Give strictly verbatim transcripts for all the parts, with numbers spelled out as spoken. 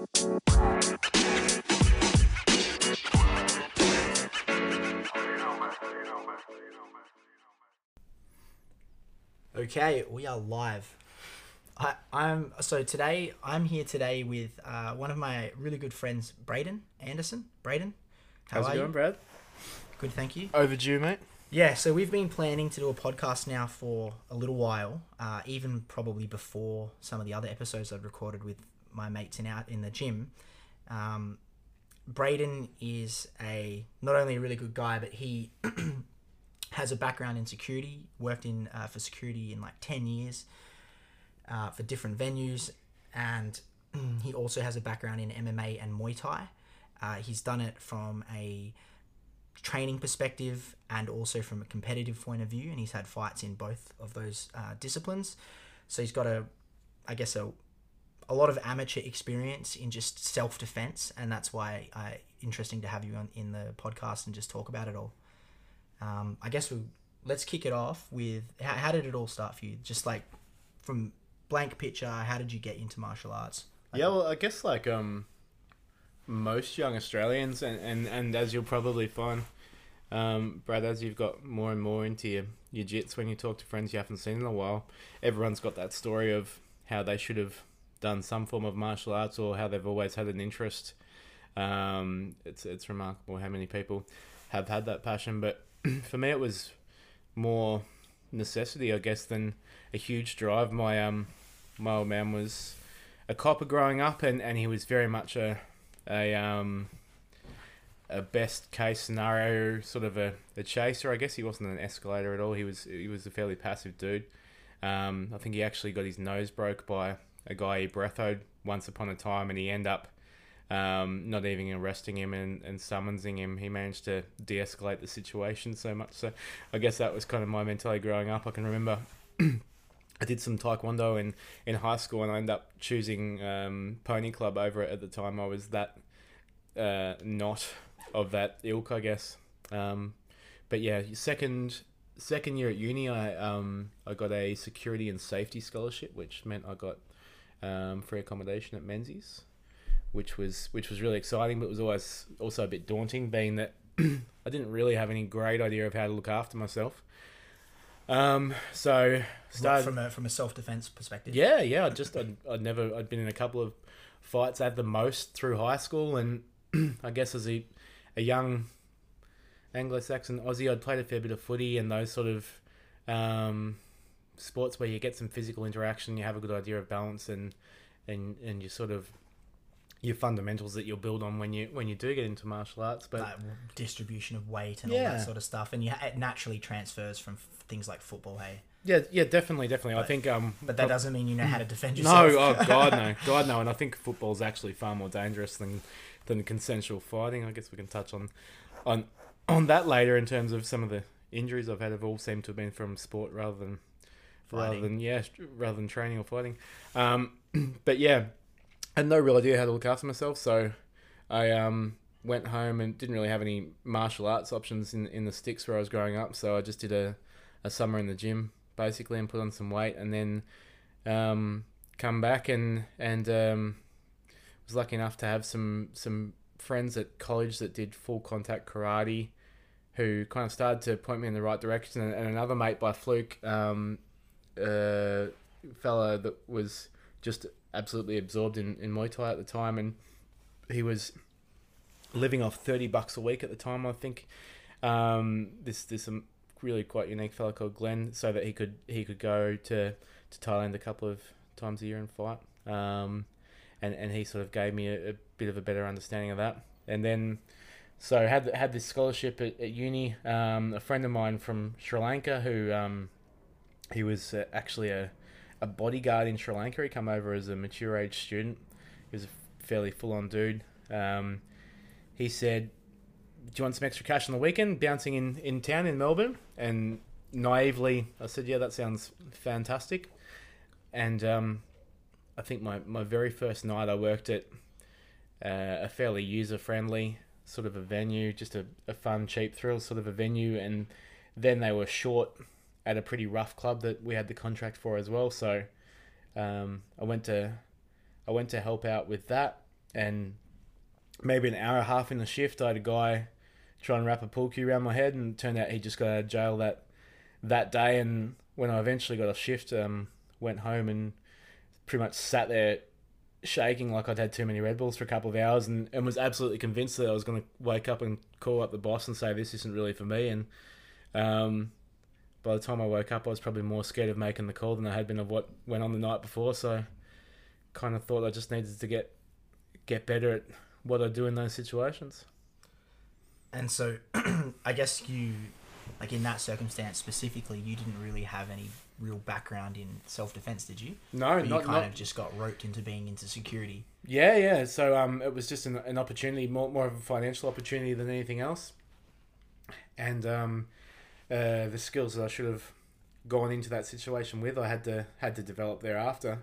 Okay, we are live. I, I'm so today. I'm here today with uh, one of my really good friends, Braden Anderson. Braden, how How's are it going, you? Brad? Good, thank you. Overdue, mate. Yeah, so we've been planning to do a podcast now for a little while, uh, even probably before some of the other episodes I've recorded with my mates in out in the gym. Um, Braden is a not only a really good guy, but he has a background in security. Worked in uh, for security in like ten years uh, for different venues, and he also has a background in M M A and Muay Thai. Uh, he's done it from a training perspective and also from a competitive point of view, and he's had fights in both of those uh, disciplines. So he's got a, I guess a, a lot of amateur experience in just self-defense, and that's why uh, interesting to have you on in the podcast and just talk about it all. Um, I guess we let's kick it off with how, how did it all start for you? Just like from blank picture, how did you get into martial arts? Like, Yeah, well, I guess like um, most young Australians, and, and, and as you'll probably find, um, Brad, as you've got more and more into your, your jits, when you talk to friends you haven't seen in a while, everyone's got that story of how they should have done some form of martial arts or how they've always had an interest. Um, it's it's remarkable how many people have had that passion, but for me it was more necessity, I guess, than a huge drive. My um my old man was a copper growing up, and, and he was very much a a um a best case scenario sort of a, a chaser. I guess he wasn't an escalator at all. He was he was a fairly passive dude. Um, I think he actually got his nose broke by a guy he breathoed once upon a time, and he ended up um, not even arresting him and, and summonsing him. He managed to de-escalate the situation so much. So I guess that was kind of my mentality growing up. I can remember I did some taekwondo in, in high school, and I ended up choosing um, Pony Club over it at the time. I was that uh, not of that ilk, I guess. Um, but yeah, second second year at uni, I um I got a security and safety scholarship, which meant I got um, free accommodation at Menzies, which was which was really exciting, but was always also a bit daunting, being that I didn't really have any great idea of how to look after myself. Um, so started from a from a self-defense perspective. Yeah, yeah. I just I'd, I'd never I'd been in a couple of fights at the most through high school, and I guess as a a young Anglo-Saxon Aussie, I'd played a fair bit of footy and those sort of um, sports where you get some physical interaction, you have a good idea of balance, and and and you sort of your fundamentals that you'll build on when you when you do get into martial arts. But like distribution of weight and Yeah. all that sort of stuff, and you, it naturally transfers from f- things like football. Hey, yeah, yeah, definitely, definitely. I But- think um, but that doesn't mean you know how to defend no, yourself. oh god, no, god, no. And I think football's actually far more dangerous than than consensual fighting. I guess we can touch on on on that later in terms of some of the injuries I've had have all seemed to have been from sport rather than rather Fighting. than yeah rather than training or fighting. Um, but yeah, I had no real idea how to look after myself, so I um went home and didn't really have any martial arts options in in the sticks where I was growing up. So I just did a a summer in the gym basically and put on some weight, and then um come back and and um was lucky enough to have some some friends at college that did full contact karate, who kind of started to point me in the right direction, and, and another mate by fluke, um, uh, fella that was just absolutely absorbed in, in Muay Thai at the time, and he was living off thirty bucks a week at the time, I think. Um, this this um, really quite unique fella called Glenn, so that he could he could go to, to Thailand a couple of times a year and fight. Um, and, and he sort of gave me a, a bit of a better understanding of that. And then, so had had this scholarship at, at uni. Um, a friend of mine from Sri Lanka, who um, he was uh, actually a, a bodyguard in Sri Lanka. He come over as a mature age student. He was a fairly full on dude. Um, he said, "Do you want some extra cash on the weekend? Bouncing in, in town in Melbourne?" And naively, I said, "Yeah, that sounds fantastic." And um, I think my, my very first night I worked at uh, a fairly user-friendly sort of a venue, just a, a fun, cheap thrill sort of a venue, and then they were short at a pretty rough club that we had the contract for as well. So um, I went to I went to help out with that, and maybe an hour and a half in the shift, I had a guy try and wrap a pool cue around my head, and it turned out he just got out of jail that that day. And when I eventually got off shift, um, went home and pretty much sat there shaking like I'd had too many Red Bulls for a couple of hours, and, and was absolutely convinced that I was going to wake up and call up the boss and say this isn't really for me. And um, by the time I woke up, I was probably more scared of making the call than I had been of what went on the night before. So kind of thought I just needed to get get better at what I do in those situations. And so I guess you, like in that circumstance specifically, you didn't really have any real background in self-defense, did you? No, or you not, kind not... of just got roped into being into security. Yeah, yeah. So um, it was just an, an opportunity, more more of a financial opportunity than anything else. And um, uh, the skills that I should have gone into that situation with, I had to had to develop thereafter.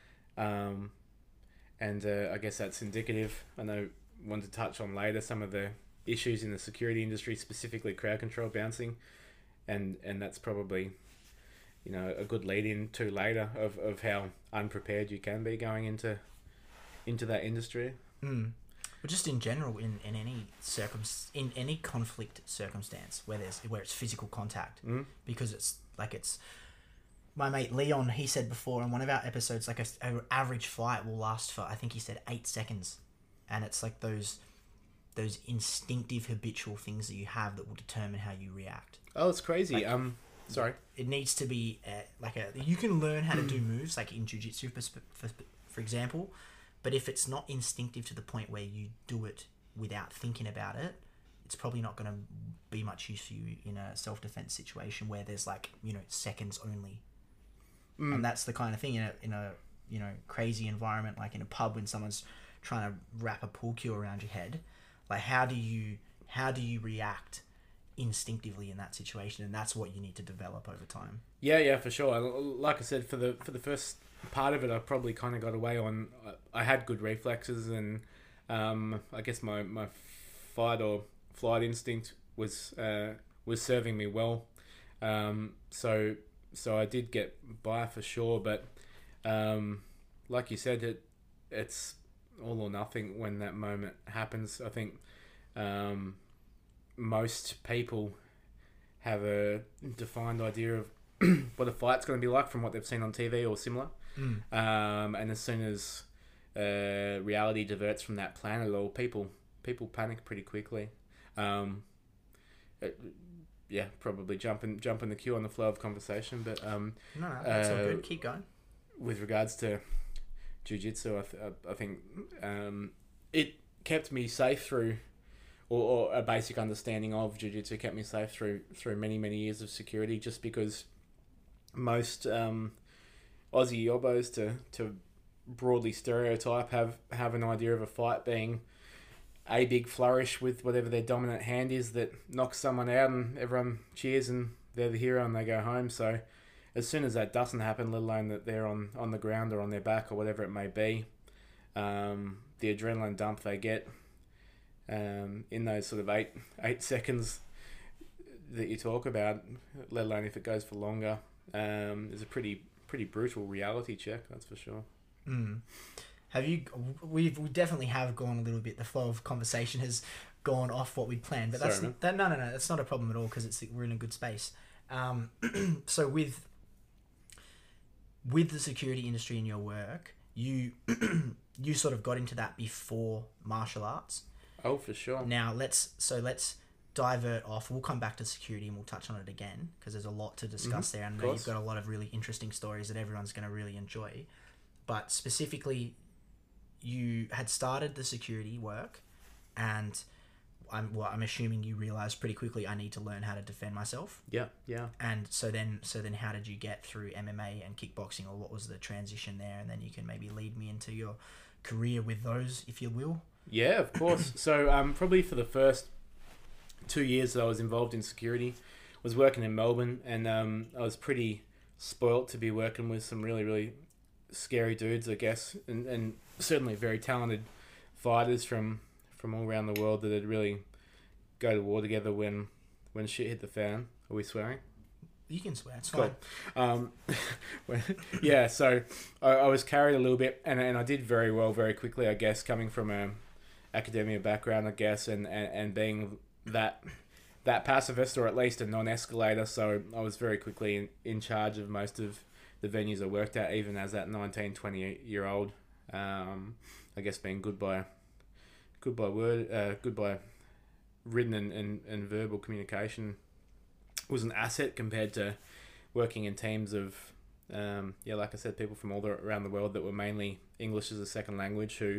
Um, and uh, I guess that's indicative. I know I wanted to touch on later some of the issues in the security industry, specifically crowd control bouncing, and and that's probably, you know, a good lead in to later of, of how unprepared you can be going into into that industry. Mm. But just in general, in, in any circum in any conflict circumstance where there's where it's physical contact, mm. because it's like it's my mate Leon, he said before in one of our episodes, like a, a average fight will last for, I think he said eight seconds, and it's like those those instinctive habitual things that you have that will determine how you react. Oh, it's crazy. Like, um, sorry. It needs to be uh, like a you can learn how to do moves like in jiu-jitsu for, for, for example, but if it's not instinctive to the point where you do it without thinking about it, it's probably not going to be much use for you in a self-defense situation where there's like, you know, seconds only. Mm. And that's the kind of thing in a, in a, you know, crazy environment, like in a pub when someone's trying to wrap a pool cue around your head. Like, how do you, how do you react instinctively in that situation? And that's what you need to develop over time. Yeah, yeah, for sure. Like I said, for the, for the first part of it, I probably kind of got away on, I had good reflexes, and um, I guess my, my fight or flight instinct was, uh, was serving me well. Um, so, so I did get by for sure, but um, like you said, it it's all or nothing when that moment happens. I think um, most people have a defined idea of what a fight's going to be like from what they've seen on T V or similar. Mm. Um, and as soon as uh, reality diverts from that plan at all, people people panic pretty quickly. Um, it, yeah, probably jump in, jump in the queue on the flow of conversation. But um, no, no, that's all uh, good. Keep going. With regards to jiu-jitsu, I, th- I think um, it kept me safe through, or, or a basic understanding of jiu-jitsu kept me safe through through many, many years of security, just because most um, Aussie yobbos, to, to broadly stereotype, have, have an idea of a fight being a big flourish with whatever their dominant hand is that knocks someone out and everyone cheers and they're the hero and they go home. So as soon as that doesn't happen, let alone that they're on, on the ground or on their back or whatever it may be, um, the adrenaline dump they get um, in those sort of eight eight seconds that you talk about, let alone if it goes for longer, um, is a pretty pretty brutal reality check, that's for sure. Mm. Have you? We've we definitely have gone a little bit. The flow of conversation has gone off what we'd planned, but that's Sorry, that. No, no, no. That's not a problem at all because it's we're in a good space. Um, so with with the security industry in your work, you you sort of got into that before martial arts. Oh, for sure. Now let's so let's divert off. We'll come back to security and we'll touch on it again because there's a lot to discuss mm-hmm, there, and I know you've got a lot of really interesting stories that everyone's going to really enjoy. But specifically, you had started the security work, and I'm well, I'm assuming you realized pretty quickly I need to learn how to defend myself. Yeah, yeah. And so then, so then, how did you get through M M A and kickboxing, or what was the transition there? And then you can maybe lead me into your career with those, if you will. Yeah, of course. So, um, probably for the first two years that I was involved in security, I was working in Melbourne, and um, I was pretty spoilt to be working with some really, really scary dudes, I guess, and, and certainly very talented fighters from, from all around the world that would really go to war together when when shit hit the fan. Are we swearing? You can swear. It's Cool. fine. Um, well, yeah, so I, I was carried a little bit, and and I did very well very quickly, I guess, coming from a academia background, I guess, and, and, and being that that pacifist, or at least a non-escalator. So I was very quickly in, in charge of most of the venues I worked at, even as that nineteen, twenty year old. Um, I guess being good by good by word, uh, good by written and, and, and verbal communication was an asset compared to working in teams of, um, yeah, like I said, people from all the, around the world that were mainly English as a second language, who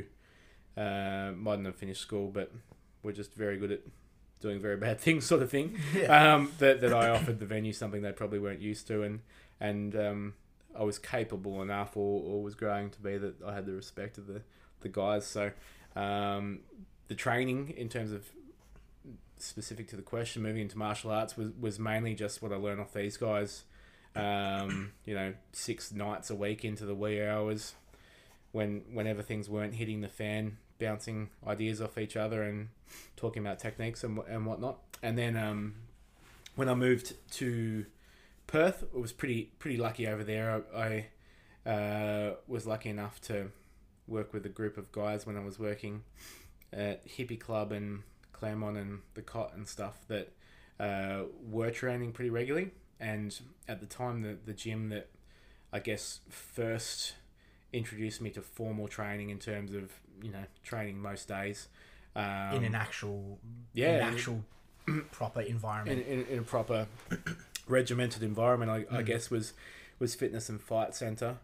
uh, mightn't have finished school, but were just very good at doing very bad things, sort of thing. Yeah. Um, that, that I offered the venue something they probably weren't used to, and and um, I was capable enough, or, or was growing to be, that I had the respect of the, the guys. So um, the training, in terms of specific to the question, moving into martial arts, was, was mainly just what I learned off these guys. Um, you know, six nights a week into the wee hours, when whenever things weren't hitting the fan, bouncing ideas off each other and talking about techniques and and whatnot. And then um, when I moved to Perth, it was pretty pretty lucky over there. I, I uh, was lucky enough to work with a group of guys when I was working at Hippie Club and Claremont and the Cot and stuff, that uh, were training pretty regularly. And at the time, the, the gym that I guess first introduced me to formal training, in terms of, you know, training most days. Um, in an actual, yeah, in an actual proper environment. In, in, in a proper regimented environment, I, Mm. I guess, was was Fitness and Fight Centre.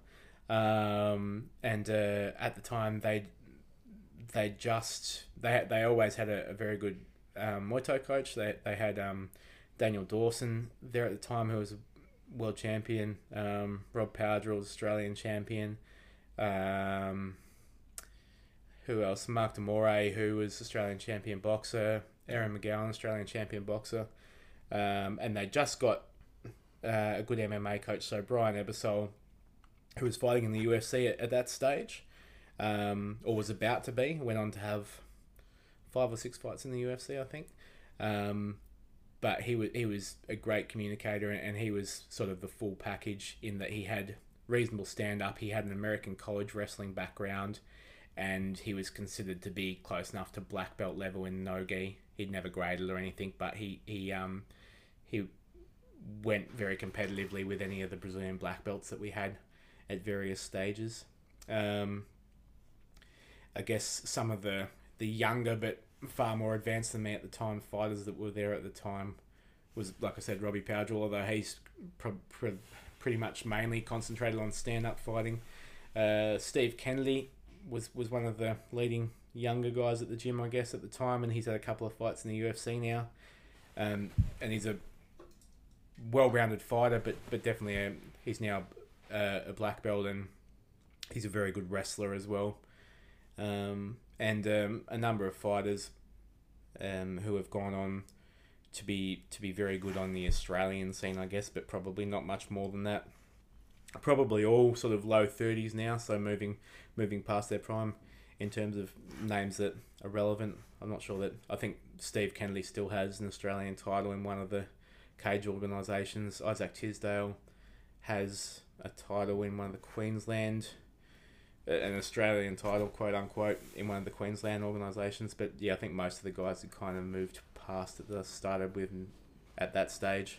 Um, and uh, at the time, they they just they they always had a, a very good um, Muay Thai coach. They they had um, Daniel Dawson there at the time, who was a world champion. Um, Rob Powdrill was Australian champion. Um, who else? Mark Demore, who was Australian champion boxer. Aaron McGowan, Australian champion boxer. Um, and they just got uh, a good M M A coach. So Brian Ebersol, who was fighting in the U F C at, at that stage, um, or was about to be, went on to have five or six fights in the U F C, I think. Um, but he was he was a great communicator, and he was sort of the full package, in that he had reasonable stand-up. He had an American college wrestling background, and he was considered to be close enough to black belt level in no-gi. He'd never graded or anything, but he he um he went very competitively with any of the Brazilian black belts that we had at various stages. Um, I guess some of the the younger but far more advanced than me at the time fighters that were there at the time was, like I said, Robbie Powdrill, although he's pro- pro- pretty much mainly concentrated on stand-up fighting. Uh, Steve Kennedy was, was one of the leading younger guys at the gym, I guess, at the time, and he's had a couple of fights in the U F C now. Um, and he's a well-rounded fighter, but but definitely a, he's now a, a black belt, and he's a very good wrestler as well. Um, and um, a number of fighters um, who have gone on to be to be very good on the Australian scene, I guess, but probably not much more than that. Probably all sort of low thirties now, so moving moving past their prime in terms of names that are relevant. I'm not sure that... I think Steve Kennedy still has an Australian title in one of the cage organisations. Isaac Tisdale has a title in one of the Queensland... an Australian title, quote unquote, in one of the Queensland organisations. But yeah, I think most of the guys had kind of moved past it that I started with at that stage.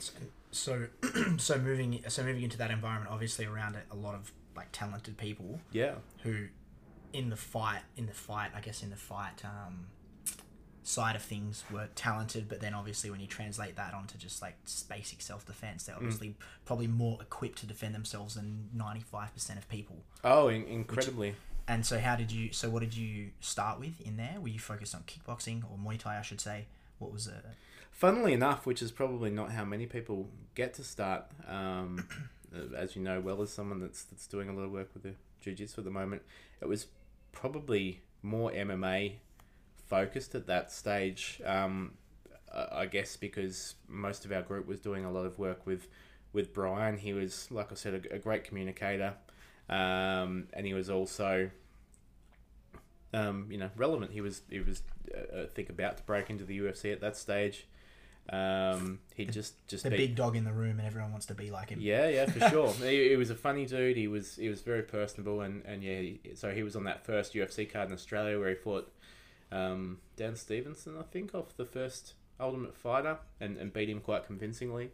So, so moving, so moving into that environment, obviously around it, a lot of like talented people. Yeah. Who, in the fight, in the fight, I guess in the fight um, side of things, were talented. But then obviously when you translate that onto just like basic self-defense, they're obviously mm. probably more equipped to defend themselves than ninety-five percent of people. Oh, in- incredibly. Which, and so how did you, so what did you start with in there? Were you focused on kickboxing or Muay Thai, I should say? What was it? Funnily enough, which is probably not how many people get to start, um, as you know well, as someone that's that's doing a lot of work with the jiu-jitsu at the moment, it was probably more M M A focused at that stage, um, I guess because most of our group was doing a lot of work with, with Brian. He was, like I said, a, a great communicator, um, and he was also, um, you know, relevant. He was, he was, uh, I think, about to break into the U F C at that stage, Um, he just just The beat, big dog in the room, and everyone wants to be like him. yeah, yeah, for sure. he, he was a funny dude. He was he was very personable, and and yeah. He, so he was on that first U F C card in Australia where he fought um, Dan Stevenson, I think, off the first Ultimate Fighter, and, and beat him quite convincingly.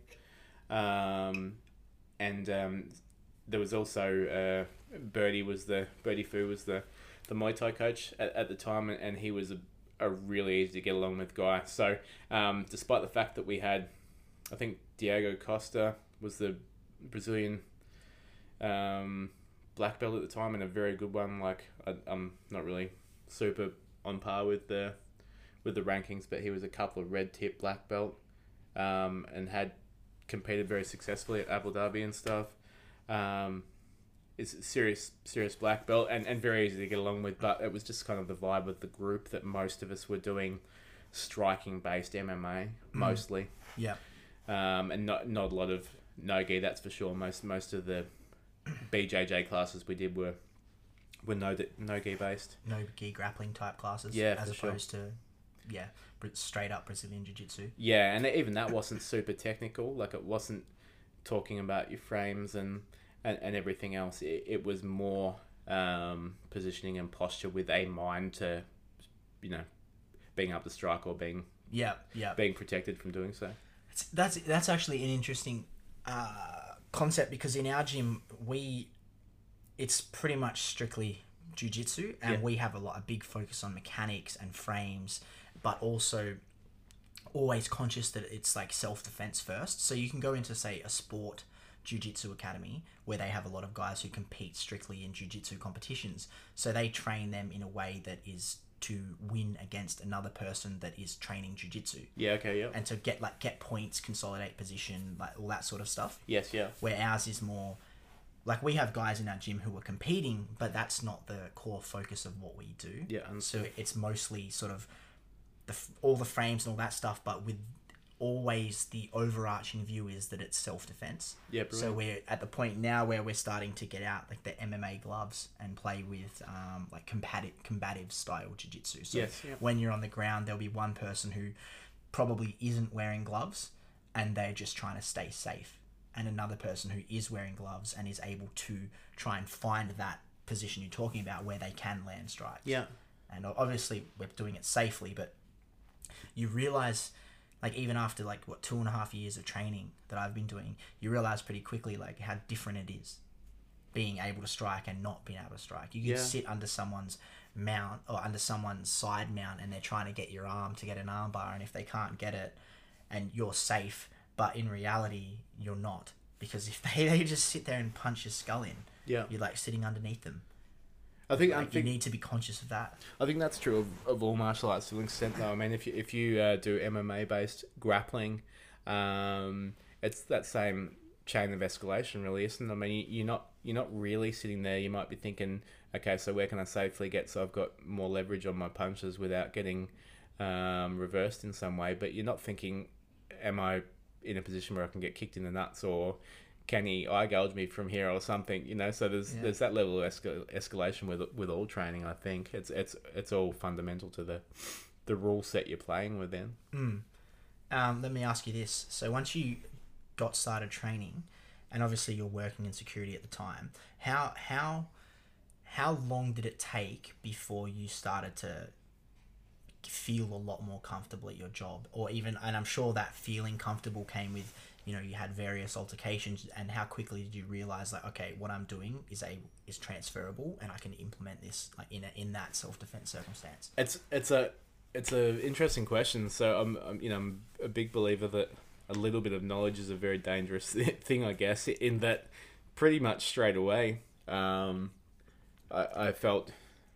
Um, and um, there was also uh, Birdie was the Birdie Fu was the the Muay Thai coach at, at the time, and, and he was a a really easy to get along with guy. So, um, despite the fact that we had, I think Diego Costa was the Brazilian um, black belt at the time, and a very good one. Like I, I'm not really super on par with the with the rankings, but he was a couple of red tip black belt, um, and had competed very successfully at Abu Dhabi and stuff. Um, Is serious, serious black belt, and, and very easy to get along with. But it was just kind of the vibe of the group that most of us were doing striking based M M A mostly. Yeah. Um, and not not a lot of no gi, that's for sure. Most most of the B J J classes we did were were no no gi based. No gi grappling type classes. Yeah, as for opposed to yeah, br- straight up Brazilian Jiu Jitsu. Yeah, and even that wasn't super technical. Like it wasn't talking about your frames and. And, and everything else, it, it was more um, positioning and posture with a mind to, you know, being able to strike or being yeah yeah being protected from doing so. It's, that's that's actually an interesting uh, concept, because in our gym we, it's pretty much strictly jiu-jitsu, and Yeah. we have a lot a big focus on mechanics and frames, but also always conscious that it's like self-defense first. So you can go into, say, a sport jiu-jitsu academy where they have a lot of guys who compete strictly in jiu-jitsu competitions, so they train them in a way that is to win against another person that is training jiu-jitsu, Yeah. Okay. Yeah. and to get like get points, consolidate position, like all that sort of stuff. Yes. Yeah. Where ours is more like, we have guys in our gym who are competing, but that's not the core focus of what we do. Yeah. And So it's mostly sort of the f- all the frames and all that stuff, but with always the overarching view is that it's self-defense. yeah. So Brilliant. we're at the point now where we're starting to get out like the M M A gloves and play with um, like combative, combative style jiu-jitsu. So Yes. Yeah. when you're on the ground, there'll be one person who probably isn't wearing gloves and they're just trying to stay safe, and another person who is wearing gloves and is able to try and find that position you're talking about where they can land strikes. Yeah. And obviously we're doing it safely, but you realize, like, even after like what two and a half years of training that I've been doing, you realize pretty quickly like how different it is being able to strike and not being able to strike. You can Yeah. sit under someone's mount or under someone's side mount and they're trying to get your arm to get an arm bar, and if they can't get it, and you're safe, but in reality you're not, because if they, they just sit there and punch your skull in, Yeah. you're like sitting underneath them. I think I Like, you think need to be conscious of that. I think that's true of, of all martial arts to an extent, though. I mean, if you if you uh, do M M A based grappling, um, it's that same chain of escalation, really, isn't it? I mean, you, you're not you're not really sitting there. You might be thinking, okay, so where can I safely get so I've got more leverage on my punches without getting um, reversed in some way? But you're not thinking, am I in a position where I can get kicked in the nuts, or can he eye gouge me from here or something? You know, so there's Yeah. there's that level of escal- escalation with with all training. I think it's it's it's all fundamental to the the rule set you're playing with. Then Mm. Um, let me ask you this. So once you got started training, and obviously you're working in security at the time, how how how long did it take before you started to feel a lot more comfortable at your job? Or even, and I'm sure that feeling comfortable came with, you know, you had various altercations, and how quickly did you realize, like, okay, what I'm doing is a is transferable and I can implement this like in a, in that self-defense circumstance? it's it's a it's a interesting question. So I'm, I'm you know I'm a big believer that a little bit of knowledge is a very dangerous thing, I guess, in that pretty much straight away um, I, I felt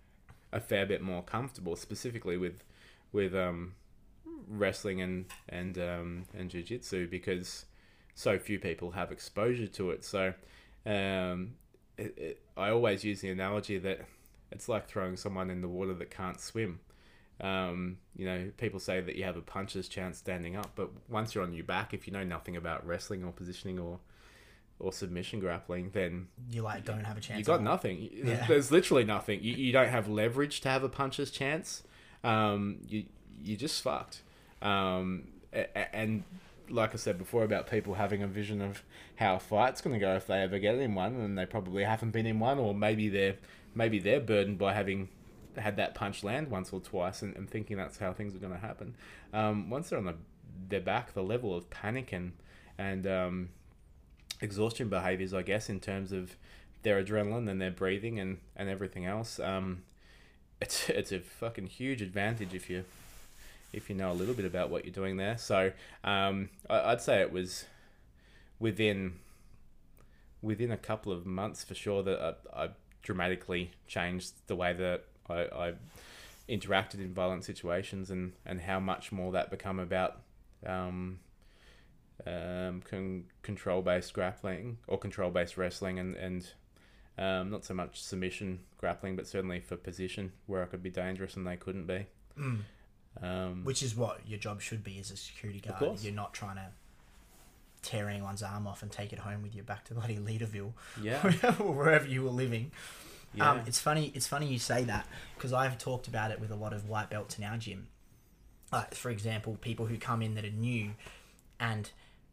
a fair bit more comfortable, specifically with with um, wrestling and and um, and jiu-jitsu, because so few people have exposure to it. So um, it, it, I always use the analogy that it's like throwing someone in the water that can't swim. Um, you know, people say that you have a puncher's chance standing up, but once you're on your back, if you know nothing about wrestling or positioning or or submission grappling, then You like don't have a chance. you got at all. nothing. Yeah. There's literally nothing. You, you don't have leverage to have a puncher's chance. Um, you you just fucked. Um, a- a- and like I said before about people having a vision of how a fight's going to go if they ever get in one, and they probably haven't been in one, or maybe they're maybe they're burdened by having had that punch land once or twice and, and thinking that's how things are going to happen. Um, once they're on the, their back, the level of panic and and um, exhaustion behaviors, I guess, in terms of their adrenaline and their breathing and, and everything else, um, it's it's a fucking huge advantage if you if you know a little bit about what you're doing there. So um, I, I'd say it was within within a couple of months for sure that I, I dramatically changed the way that I, I interacted in violent situations, and, and how much more that become about um, um, con- control-based grappling or control-based wrestling, and, and um, not so much submission grappling, but certainly for position where I could be dangerous and they couldn't be. Mm. Um, Which is what your job should be as a security guard. course. You're not trying to tear anyone's arm off and take it home with you back to bloody Leaderville, yeah. or wherever you were living. Yeah. Um, it's funny. It's funny you say that, because I've talked about it with a lot of white belts in our gym. Like, for example, people who come in that are new, and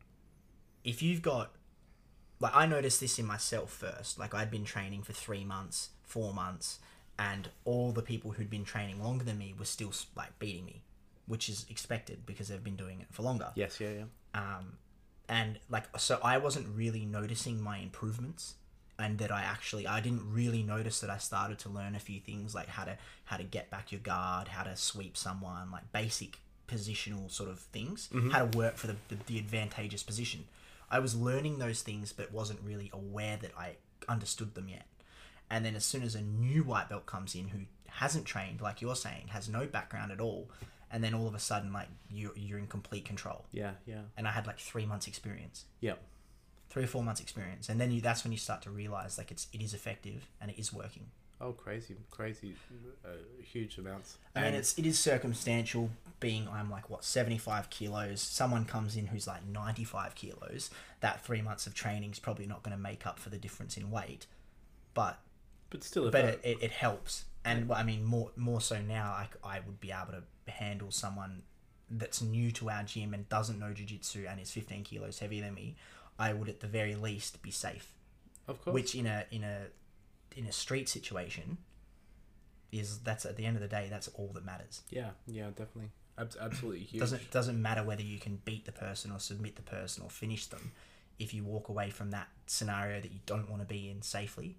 if you've got, like, I noticed this in myself first. Like, I'd been training for three months, four months, and all the people who'd been training longer than me were still like beating me, which is expected because they've been doing it for longer. Yes. Yeah. Yeah. Um, and like, so I wasn't really noticing my improvements, and that I actually, I didn't really notice that I started to learn a few things, like how to, how to get back your guard, how to sweep someone, like basic positional sort of things, Mm-hmm. how to work for the, the, the advantageous position. I was learning those things, but wasn't really aware that I understood them yet. And then as soon as a new white belt comes in who hasn't trained, like you're saying, has no background at all, and then all of a sudden, like, you're, you're in complete control. Yeah. Yeah. And I had like three months experience. Yeah. Three or four months experience. And then you, that's when you start to realize, like, it's, it is effective and it is working. Oh, crazy, crazy, uh, huge amounts. I mean, And- it's, it is circumstantial, being I'm like, what, seventy-five kilos. Someone comes in who's like ninety-five kilos. That three months of training is probably not going to make up for the difference in weight. But but still, if but I- it, it, it helps. And I mean, more more so now, I, I would be able to handle someone that's new to our gym and doesn't know jiu-jitsu and is fifteen kilos heavier than me. I would at the very least be safe. of course, Which in a in a in a street situation is, that's at the end of the day, that's all that matters. yeah, yeah, definitely, Abs- absolutely huge. Doesn't doesn't matter whether you can beat the person or submit the person or finish them. If you walk away from that scenario that you don't want to be in safely,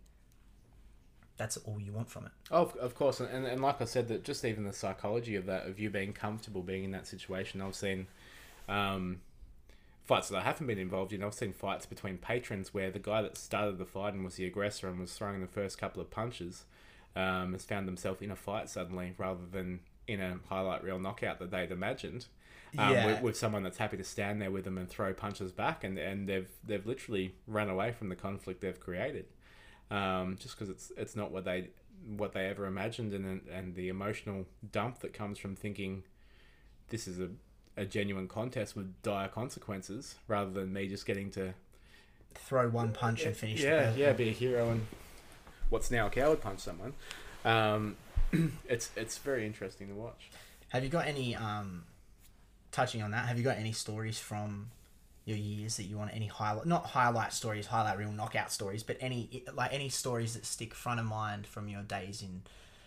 that's all you want from it. Oh, of, of course, and, and like I said, that just even the psychology of that, of you being comfortable being in that situation. I've seen um, fights that I haven't been involved in. I've seen fights between patrons where the guy that started the fight and was the aggressor and was throwing the first couple of punches um, has found himself in a fight suddenly, rather than in a highlight reel knockout that they'd imagined. Um, Yeah. with, with someone that's happy to stand there with them and throw punches back, and, and they've they've literally run away from the conflict they've created, um, just because it's it's not what they what they ever imagined, and and the emotional dump that comes from thinking this is a, a genuine contest with dire consequences, rather than me just getting to Throw one punch and finish. yeah the person. yeah be a hero and what's now a coward punch someone. Um, it's it's very interesting to watch. Have you got any um, touching on that? Have you got any stories from your years that you want, any highlight, not highlight stories, highlight reel knockout stories, but any like any stories that stick front of mind from your days in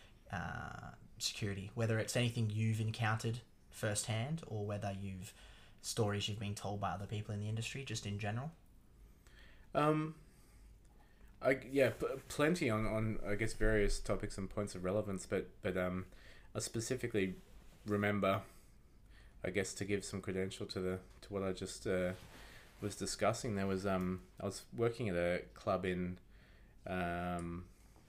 uh, security, whether it's anything you've encountered firsthand or whether you've stories you've been told by other people in the industry, just in general? Um, I yeah, p- plenty on, on I guess various topics and points of relevance, but but um, I specifically remember, I guess, to give some credential to the to what I just uh, was discussing. There was um, I was working at a club in um,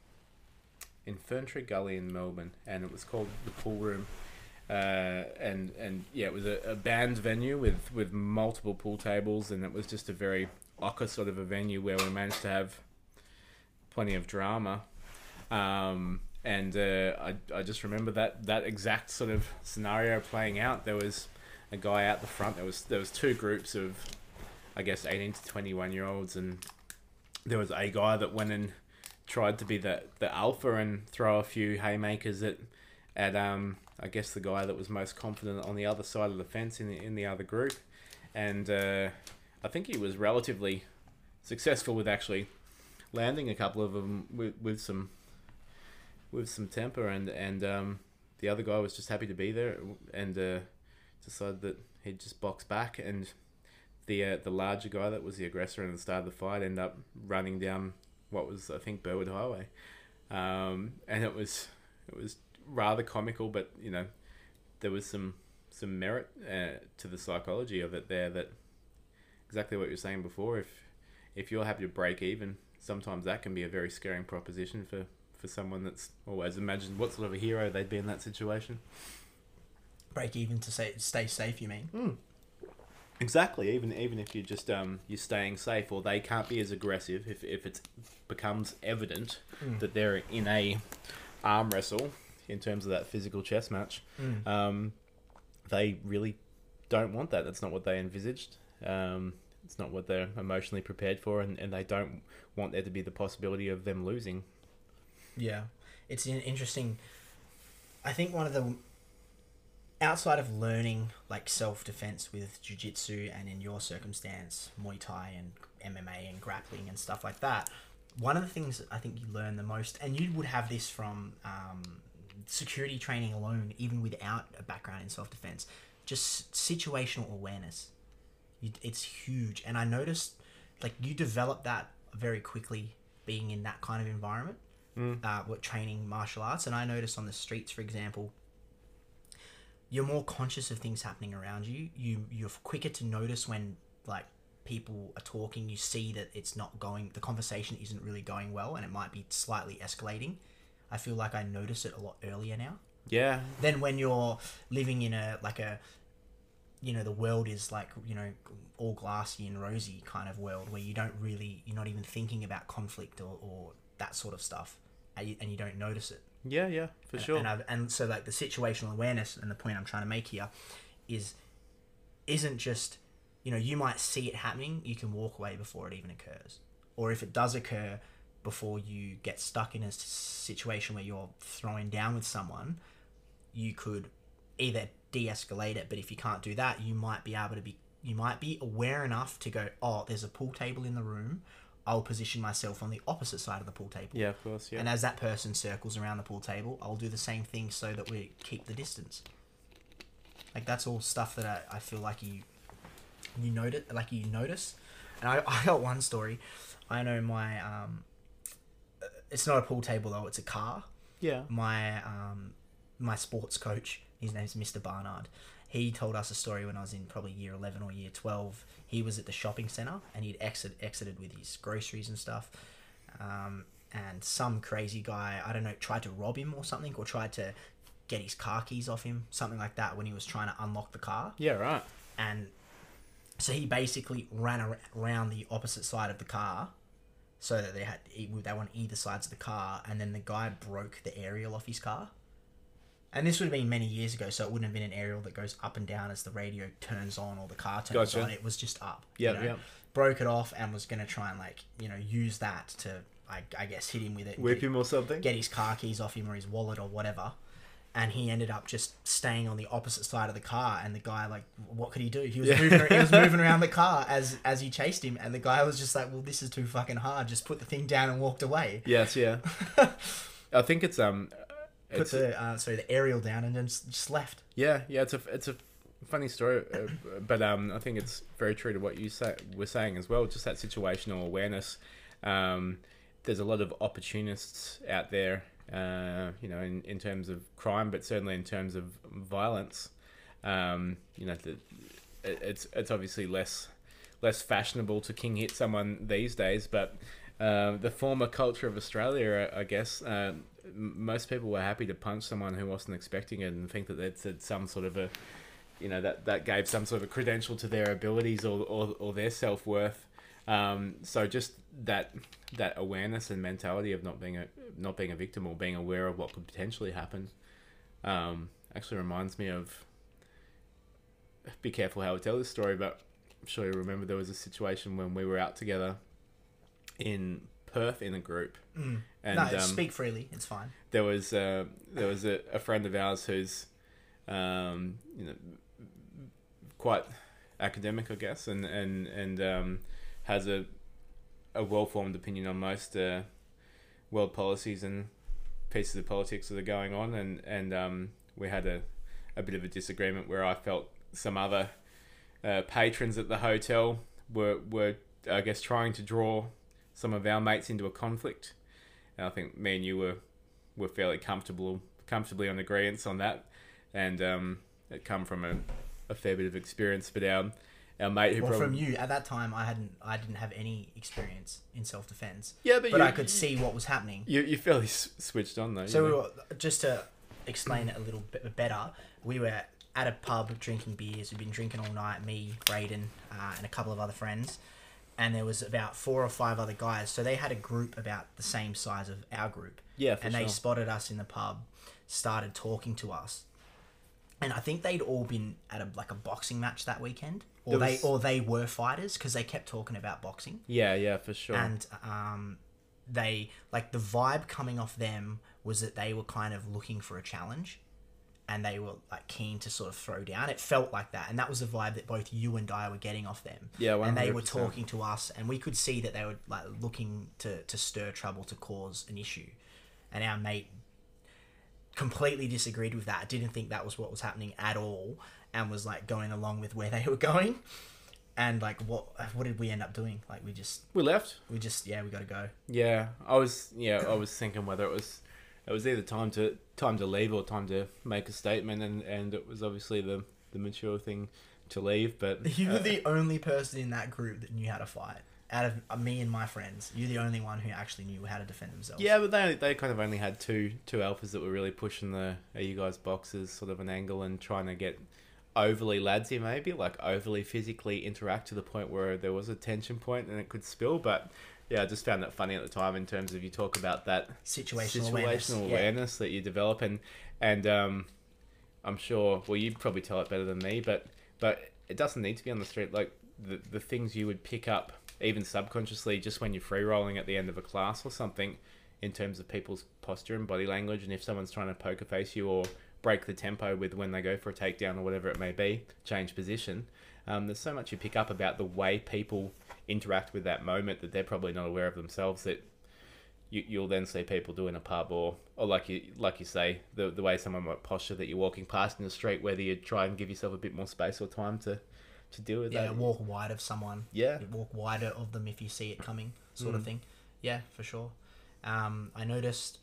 in Ferntree Gully in Melbourne, and it was called the Pool Room. Uh, and and yeah, it was a, a band venue with, with multiple pool tables, and it was just a very ochre sort of a venue where we managed to have plenty of drama. Um, and uh, I I just remember that, that exact sort of scenario playing out. There was a guy out the front. There was there was two groups of, I guess, eighteen to twenty-one year olds, and there was a guy that went and tried to be the the alpha and throw a few haymakers at at um, I guess the guy that was most confident on the other side of the fence in the, in the other group, and uh, I think he was relatively successful with actually landing a couple of them with, with some with some temper, and and um, the other guy was just happy to be there, and uh, decided that he'd just box back, and the uh, the larger guy that was the aggressor and the start of the fight ended up running down what was, I think, Burwood Highway, um, and it was it was rather comical, but you know there was some some merit uh, to the psychology of it there. That exactly what you were saying before. If if you're happy to break even, sometimes that can be a very scaring proposition for, for someone that's always imagined what sort of a hero they'd be in that situation. Break even to say stay safe, you mean? Mm. Exactly. Even even if you're just um you're staying safe, or they can't be as aggressive if if it becomes evident mm. that they're in a arm wrestle in terms of that physical chess match. Mm. Um, they really don't want that. That's not what they envisaged. Um, it's not what they're emotionally prepared for, and, and they don't want there to be the possibility of them losing. Yeah, it's an interesting. I think one of the outside of learning like self-defense with jiu-jitsu and in your circumstance Muay Thai and M M A and grappling and stuff like that, one of the things I think you learn the most, and you would have this from um, security training alone, even without a background in self-defense, just situational awareness. You, it's huge, and I noticed like you develop that very quickly being in that kind of environment. Mm. Uh, what training martial arts, and I noticed on the streets, for example, you're more conscious of things happening around you. You you're quicker to notice when like people are talking. You see that it's not going, the conversation isn't really going well, and it might be slightly escalating. I feel like I notice it a lot earlier now. Yeah. Then when you're living in a like a, you know, the world is like, you know, all glassy and rosy kind of world where you don't really, you're not even thinking about conflict or, or that sort of stuff, and you, and you don't notice it. Yeah, yeah, for and, sure. And, I've, and so like the situational awareness, and the point I'm trying to make here is, isn't just, you know, you might see it happening, you can walk away before it even occurs. Or if it does occur, before you get stuck in a situation where you're throwing down with someone, you could either de-escalate it, but if you can't do that, you might be able to be, you might be aware enough to go, oh, there's a pool table in the room, I'll position myself on the opposite side of the pool table. Yeah, of course, yeah. And as that person circles around the pool table, I'll do the same thing so that we keep the distance. Like, that's all stuff that I, I feel like you you notice, like you notice. And I, I got one story. I know my, um, it's not a pool table though, it's a car. Yeah. My, um, my sports coach, his name's Mister Barnard. He told us a story when I was in probably year eleven or year twelve. He was at the shopping centre and he'd exit, exited with his groceries and stuff. Um, and some crazy guy, I don't know, tried to rob him or something, or tried to get his car keys off him, something like that, when he was trying to unlock the car. Yeah, right. And so he basically ran ar- around the opposite side of the car so that they had they were on either sides of the car, and then the guy broke the aerial off his car. And this would have been many years ago, so it wouldn't have been an aerial that goes up and down as the radio turns on or the car turns Gotcha. on. It was just up. Yeah, you know? yeah. Broke it off and was going to try and, like, you know, use that to, I, I guess, hit him with it. Whip get, him or something? Get his car keys off him or his wallet or whatever. And he ended up just staying on the opposite side of the car. And the guy, like, what could he do? He was Yeah. moving. He was moving around the car as as he chased him. And the guy was just like, "Well, this is too fucking hard. Just put the thing down and walked away." Yes, yeah. I think it's um, Put it's, the uh, sorry the aerial down and then just, just left. yeah, yeah. It's a it's a funny story, uh, but um, I think it's very true to what you say were saying as well. Just that situational awareness. Um, there's a lot of opportunists out there. Uh, you know, in, in terms of crime, but certainly in terms of violence, um, you know, the, it, it's it's obviously less less fashionable to king hit someone these days. But uh, the former culture of Australia, I guess, uh, m- most people were happy to punch someone who wasn't expecting it and think that they'd said some sort of a, you know, that, that gave some sort of credential to their abilities or or, or their self worth. Um, so just that that awareness and mentality of not being a not being a victim or being aware of what could potentially happen, um, actually reminds me of. Be careful how I tell this story, but I'm sure you remember there was a situation when we were out together in Perth in a group. Mm. And, no, um, speak freely. It's fine. There was uh, there was a, a friend of ours who's um, you know quite academic, I guess, and and and um, has a a well formed opinion on most uh, world policies and pieces of politics that are going on, and and um, we had a a bit of a disagreement where I felt some other uh, patrons at the hotel were were I guess trying to draw some of our mates into a conflict, and I think me and you were were fairly comfortable comfortably on agreement on that, and um, it come from a, a fair bit of experience. But our our mate who well, probably from you at that time, I hadn't I didn't have any experience in self defense. yeah, but, but you, I could see what was happening. You you fairly s- switched on though. So you we know? were, just to explain it a little bit better, we were at a pub drinking beers. We'd been drinking all night. Me, Braden, uh, and a couple of other friends. And there was about four or five other guys. So they had a group about the same size of our group. Yeah, for And sure. they spotted us in the pub, started talking to us. And I think they'd all been at a like a boxing match that weekend. Or There they was- or they were fighters because they kept talking about boxing. Yeah, yeah, for sure. And um, they like the vibe coming off them was that they were kind of looking for a challenge. And they were like keen to sort of throw down. It felt like that, and that was the vibe that both you and I were getting off them. Yeah, and they were one hundred percent. talking to us, and we could see that they were like looking to to stir trouble, to cause an issue. And our mate completely disagreed with that. Didn't think that was what was happening at all, and was like going along with where they were going. And like, what what did we end up doing? Like, we just We left. we just yeah, we got to go. Yeah, I was yeah I was thinking whether it was it was either time to time to leave or time to make a statement, and, and it was obviously the, the mature thing to leave. But You were uh, the only person in that group that knew how to fight. Out of uh, me and my friends, you're the only one who actually knew how to defend themselves. yeah, but they they kind of only had two two alphas that were really pushing the are you guys boxers sort of an angle and trying to get overly ladsy, maybe like overly physically interact to the point where there was a tension point and it could spill. But yeah, I just found that funny at the time in terms of you talk about that Situational, situational awareness. awareness, Yeah. that you develop, and and um, I'm sure well you'd probably tell it better than me, but but it doesn't need to be on the street. Like the the things you would pick up even subconsciously just when you're free rolling at the end of a class or something, in terms of people's posture and body language, and if someone's trying to poker face you or break the tempo with when they go for a takedown or whatever it may be, change position. Um, there's so much you pick up about the way people interact with that moment that they're probably not aware of themselves, that you, you'll then see people do in a pub, or, or like you like you say, the the way someone might posture that you're walking past in the street, whether you try and give yourself a bit more space or time to, to deal with Yeah, that. walk wide of someone. Yeah. Walk wider of them if you see it coming, sort of Mm. thing. Yeah, for sure. Um, I noticed,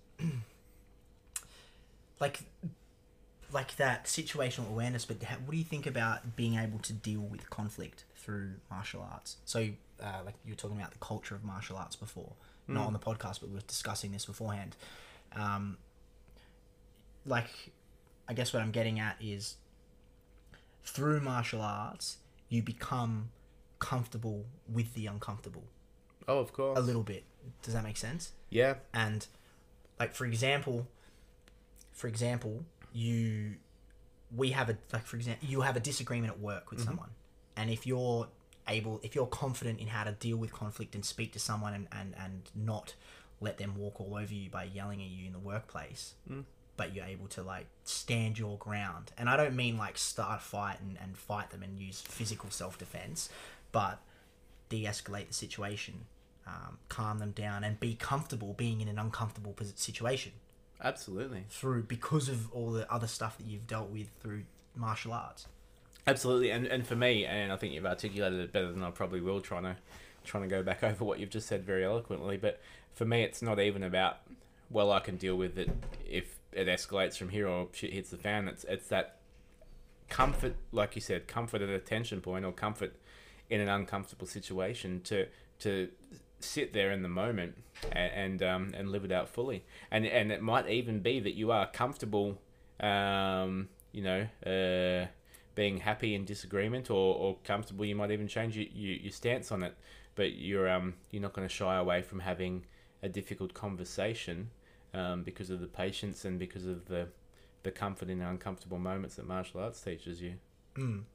like, like that situational awareness. But how, what do you think about being able to deal with conflict through martial arts? So, uh, like you were talking about the culture of martial arts before, not Mm. on the podcast, but we were discussing this beforehand. Um, like, I guess what I'm getting at is, through martial arts, you become comfortable with the uncomfortable Oh, of course. a little bit. Does that make sense? Yeah. And like, for example, for example, you, we have a, like, for example, you have a disagreement at work with Mhm. someone. And if you're able, if you're confident in how to deal with conflict and speak to someone and, and, and not let them walk all over you by yelling at you in the workplace, Mm. but you're able to like stand your ground. And I don't mean like start a fight and, and fight them and use physical self-defense, but de-escalate the situation, um, calm them down, and be comfortable being in an uncomfortable posi- situation Absolutely. through, because of all the other stuff that you've dealt with through martial arts. Absolutely, and and for me, and I think you've articulated it better than I probably will, trying to trying to go back over what you've just said very eloquently. But for me, it's not even about, well, I can deal with it if it escalates from here or shit hits the fan. It's it's that comfort, like you said, comfort at a tension point, or comfort in an uncomfortable situation, to to sit there in the moment and and, um, and live it out fully. And and it might even be that you are comfortable, um, you know, uh, being happy in disagreement, or, or comfortable. You might even change your, your, your stance on it, but you're um you're not going to shy away from having a difficult conversation, um, because of the patience and because of the the comfort in uncomfortable moments that martial arts teaches you. Mm.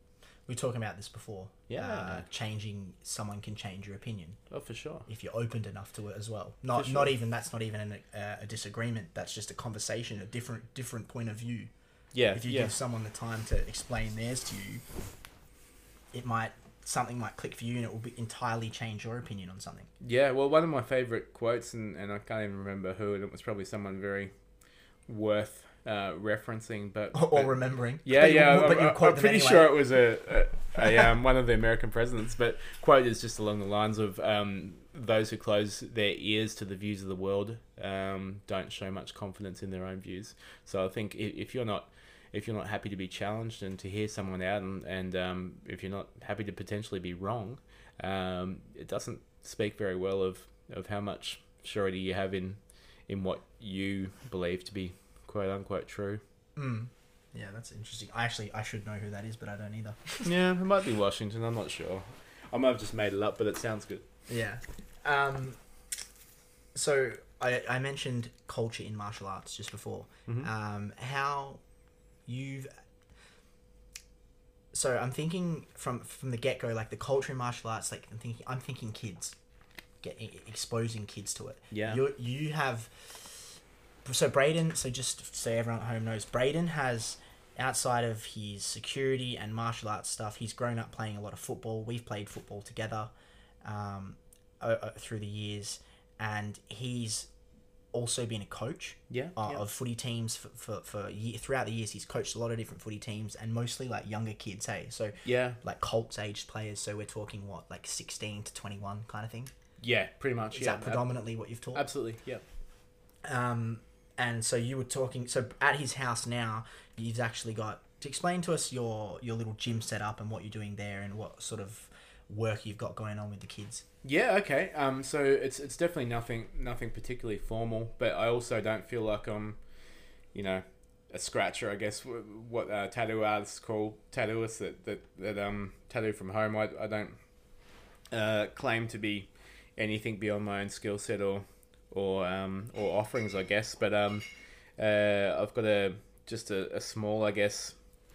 We were talking about this before. Yeah. Uh, changing someone can change your opinion Oh, for sure. if you're opened enough to it as well. Not sure. not even that's not even an, uh, a disagreement. That's just a conversation, a different different point of view. Yeah. If you yeah. give someone the time to explain theirs to you, it might something might click for you, and it will be entirely change your opinion on something. Yeah, well, one of my favourite quotes, and, and I can't even remember who, and it was probably someone very worth uh, referencing, but... Or, but remembering. Yeah, but you, yeah, but you I, quote I'm them pretty anyway. sure it was a, a, a um, one of the American presidents, but quote is just along the lines of um, those who close their ears to the views of the world um, don't show much confidence in their own views. So I think if, if you're not... If you're not happy to be challenged and to hear someone out, and, and um, if you're not happy to potentially be wrong, um, it doesn't speak very well of, of how much surety you have in in what you believe to be quote unquote true. Mm. Yeah, that's interesting. I actually I should know who that is, but I don't either. Yeah, it might be Washington. I'm not sure. I might have just made it up, but it sounds good. Yeah. Um. So I I mentioned culture in martial arts just before. Mm-hmm. Um. How you've so I'm thinking from from the get go, like the culture in martial arts. Like I'm thinking, I'm thinking kids, get exposing kids to it. Yeah. You you have. So Braden. So just so everyone at home knows, Braden has, outside of his security and martial arts stuff, he's grown up playing a lot of football. We've played football together, um, o- o- through the years, and he's also been a coach Yeah, uh, yeah. of footy teams for, for, for year, throughout the years. He's coached a lot of different footy teams, and mostly like younger kids, hey? So Yeah. like Colts aged players, so we're talking what, like sixteen to twenty-one kind of thing? Yeah, pretty much. Is yeah. that predominantly what you've taught? Absolutely, yeah. Um, and so you were talking, so at his house now, you've actually got, to explain to us your, your little gym setup and what you're doing there and what sort of work you've got going on with the kids. Yeah, okay. Um, so it's it's definitely nothing nothing particularly formal, but I also don't feel like I'm, you know, a scratcher. I guess wh- what uh, tattoo artists call tattooists that that, that um tattoo from home. I, I don't uh, claim to be anything beyond my own skill set or or um or offerings, I guess. But um, uh, I've got a just a, a small, I guess,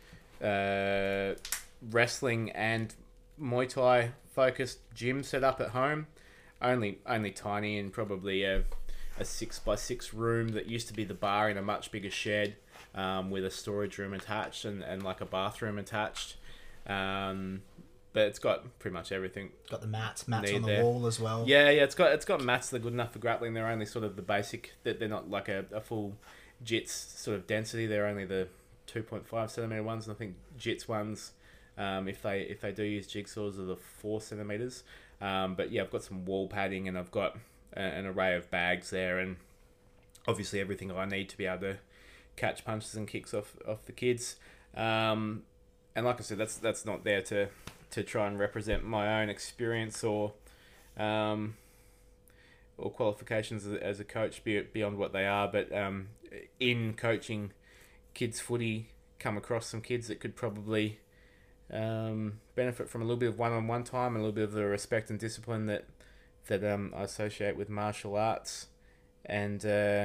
uh, wrestling and Muay Thai focused gym set up at home, only only tiny, and probably a, a six by six room that used to be the bar in a much bigger shed, um, with a storage room attached and, and like a bathroom attached, um, but it's got pretty much everything. Got the mats, mats Need on the there. wall as well. Yeah, yeah, it's got it's got mats that are good enough for grappling. They're only sort of the basic, that they're not like a, a full jits sort of density. They're only the two point five centimeter ones, and I think jits ones, Um, if they if they do use jigsaws, are the four centimeters. Um, but yeah, I've got some wall padding, and I've got a, an array of bags there, and obviously everything I need to be able to catch punches and kicks off off the kids. Um, and like I said, that's that's not there to to try and represent my own experience or um, or qualifications as, as a coach be, beyond what they are. But um, in coaching kids footy, come across some kids that could probably Um, benefit from a little bit of one-on-one time, and a little bit of the respect and discipline that that um, I associate with martial arts, and uh,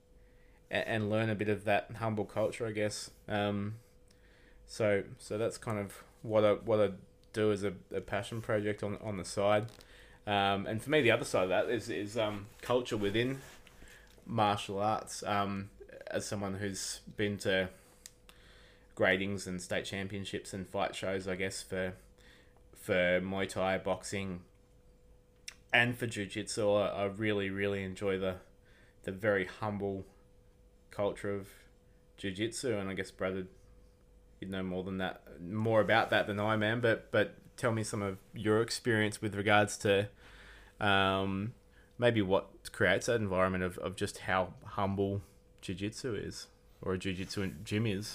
and learn a bit of that humble culture, I guess. Um, so so that's kind of what I what I do as a, a passion project on on the side. Um, and for me, the other side of that is is um, culture within martial arts. Um, as someone who's been to gradings and state championships and fight shows, I guess, for for Muay Thai, boxing, and for Jiu-Jitsu, I, I really, really enjoy the the very humble culture of Jiu-Jitsu, and I guess, Brad, you'd know more than that, more about that than I, man, but, but tell me some of your experience with regards to um, maybe what creates that environment of, of just how humble Jiu-Jitsu is, or a Jiu-Jitsu gym is.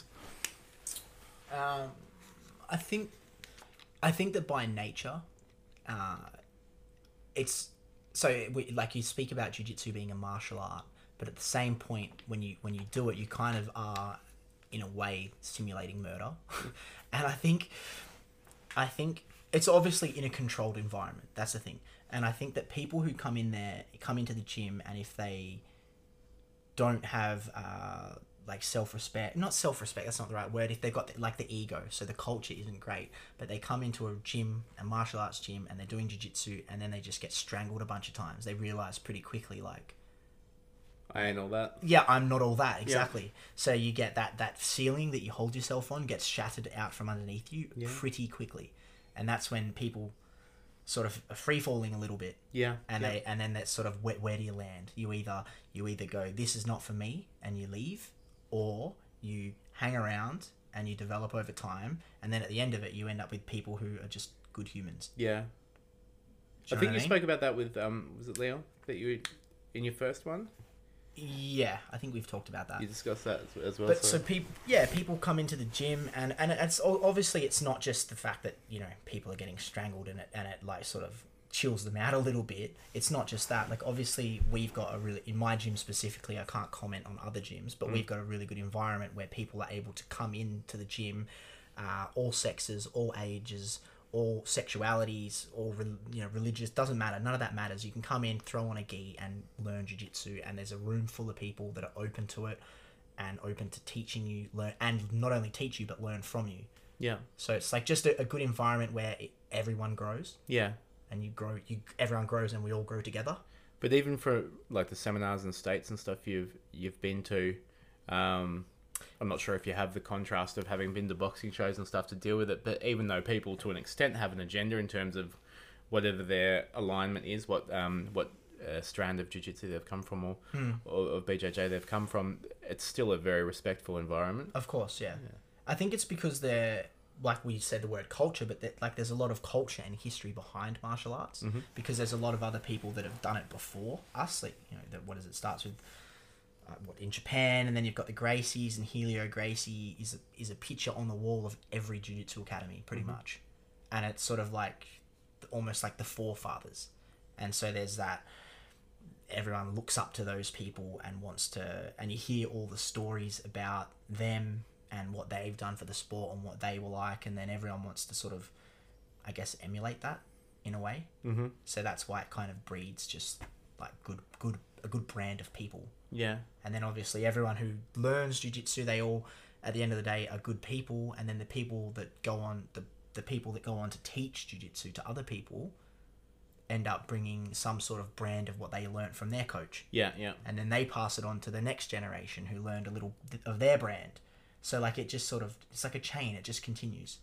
Um, I think, I think that by nature, uh, it's so we, like you speak about jiu-jitsu being a martial art, but at the same point, when you when you do it, you kind of are, in a way, simulating murder, and I think, I think it's obviously in a controlled environment. That's the thing, and I think that people who come in there come into the gym, and if they don't have uh, like self-respect, not self-respect, that's not the right word, if they've got the, like the ego, so the culture isn't great, but they come into a gym, a martial arts gym, and they're doing jiu-jitsu, and then they just get strangled a bunch of times. They realize pretty quickly, like, I ain't all that. yeah, I'm not all that, exactly. Yeah. So you get that that ceiling that you hold yourself on gets shattered out from underneath you yeah. pretty quickly, and that's when people sort of free falling a little bit. Yeah. And yeah. they and then that's sort of where, where do you land? You either you either go, this is not for me, and you leave, or you hang around and you develop over time, and then at the end of it you end up with people who are just good humans. Yeah. I think you mean? spoke about that with um was it Leon that you in your first one? Yeah, I think we've talked about that. You discussed that as well. But so, so people, yeah, people come into the gym, and, and it's obviously it's not just the fact that, you know, people are getting strangled and it and it like sort of chills them out a little bit. It's not just that. Like, obviously we've got a really, in my gym specifically, I can't comment on other gyms, but mm. we've got a really good environment where people are able to come into the gym, uh, all sexes, all ages, all sexualities, all you know, religious, doesn't matter. None of that matters. You can come in, throw on a gi, and learn jiu-jitsu, and there's a room full of people that are open to it and open to teaching you, learn, and not only teach you but learn from you. Yeah. So it's like just a, a good environment where it, everyone grows. Yeah. And you grow, you everyone grows, and we all grow together. But even for like the seminars and states and stuff you've you've been to, um, I'm not sure if you have the contrast of having been to boxing shows and stuff to deal with it, but even though people to an extent have an agenda in terms of whatever their alignment is, what um, what uh, strand of jiu-jitsu they've come from, or, hmm. or of B J J they've come from, it's still a very respectful environment. Of course, yeah. yeah. I think it's because they're, like we said the word culture, but that, like there's a lot of culture and history behind martial arts, mm-hmm. because there's a lot of other people that have done it before us. Like, you know, the, what does it starts with? Uh, what in Japan, and then you've got the Gracies, and Helio Gracie is a, is a picture on the wall of every jiu-jitsu academy, pretty mm-hmm. much, and it's sort of like almost like the forefathers, and so there's that. Everyone looks up to those people and wants to, and you hear all the stories about them and what they've done for the sport and what they were like, and then everyone wants to sort of, I guess, emulate that in a way. Mm-hmm. So that's why it kind of breeds just like good, good, a good brand of people. Yeah. And then obviously everyone who learns jiu-jitsu, they all, at the end of the day, are good people. And then the people that go on, the, the people that go on to teach jiu-jitsu to other people end up bringing some sort of brand of what they learnt from their coach. Yeah, yeah. And then they pass it on to the next generation who learned a little bit of their brand. So like it just sort of, it's like a chain, it just continues.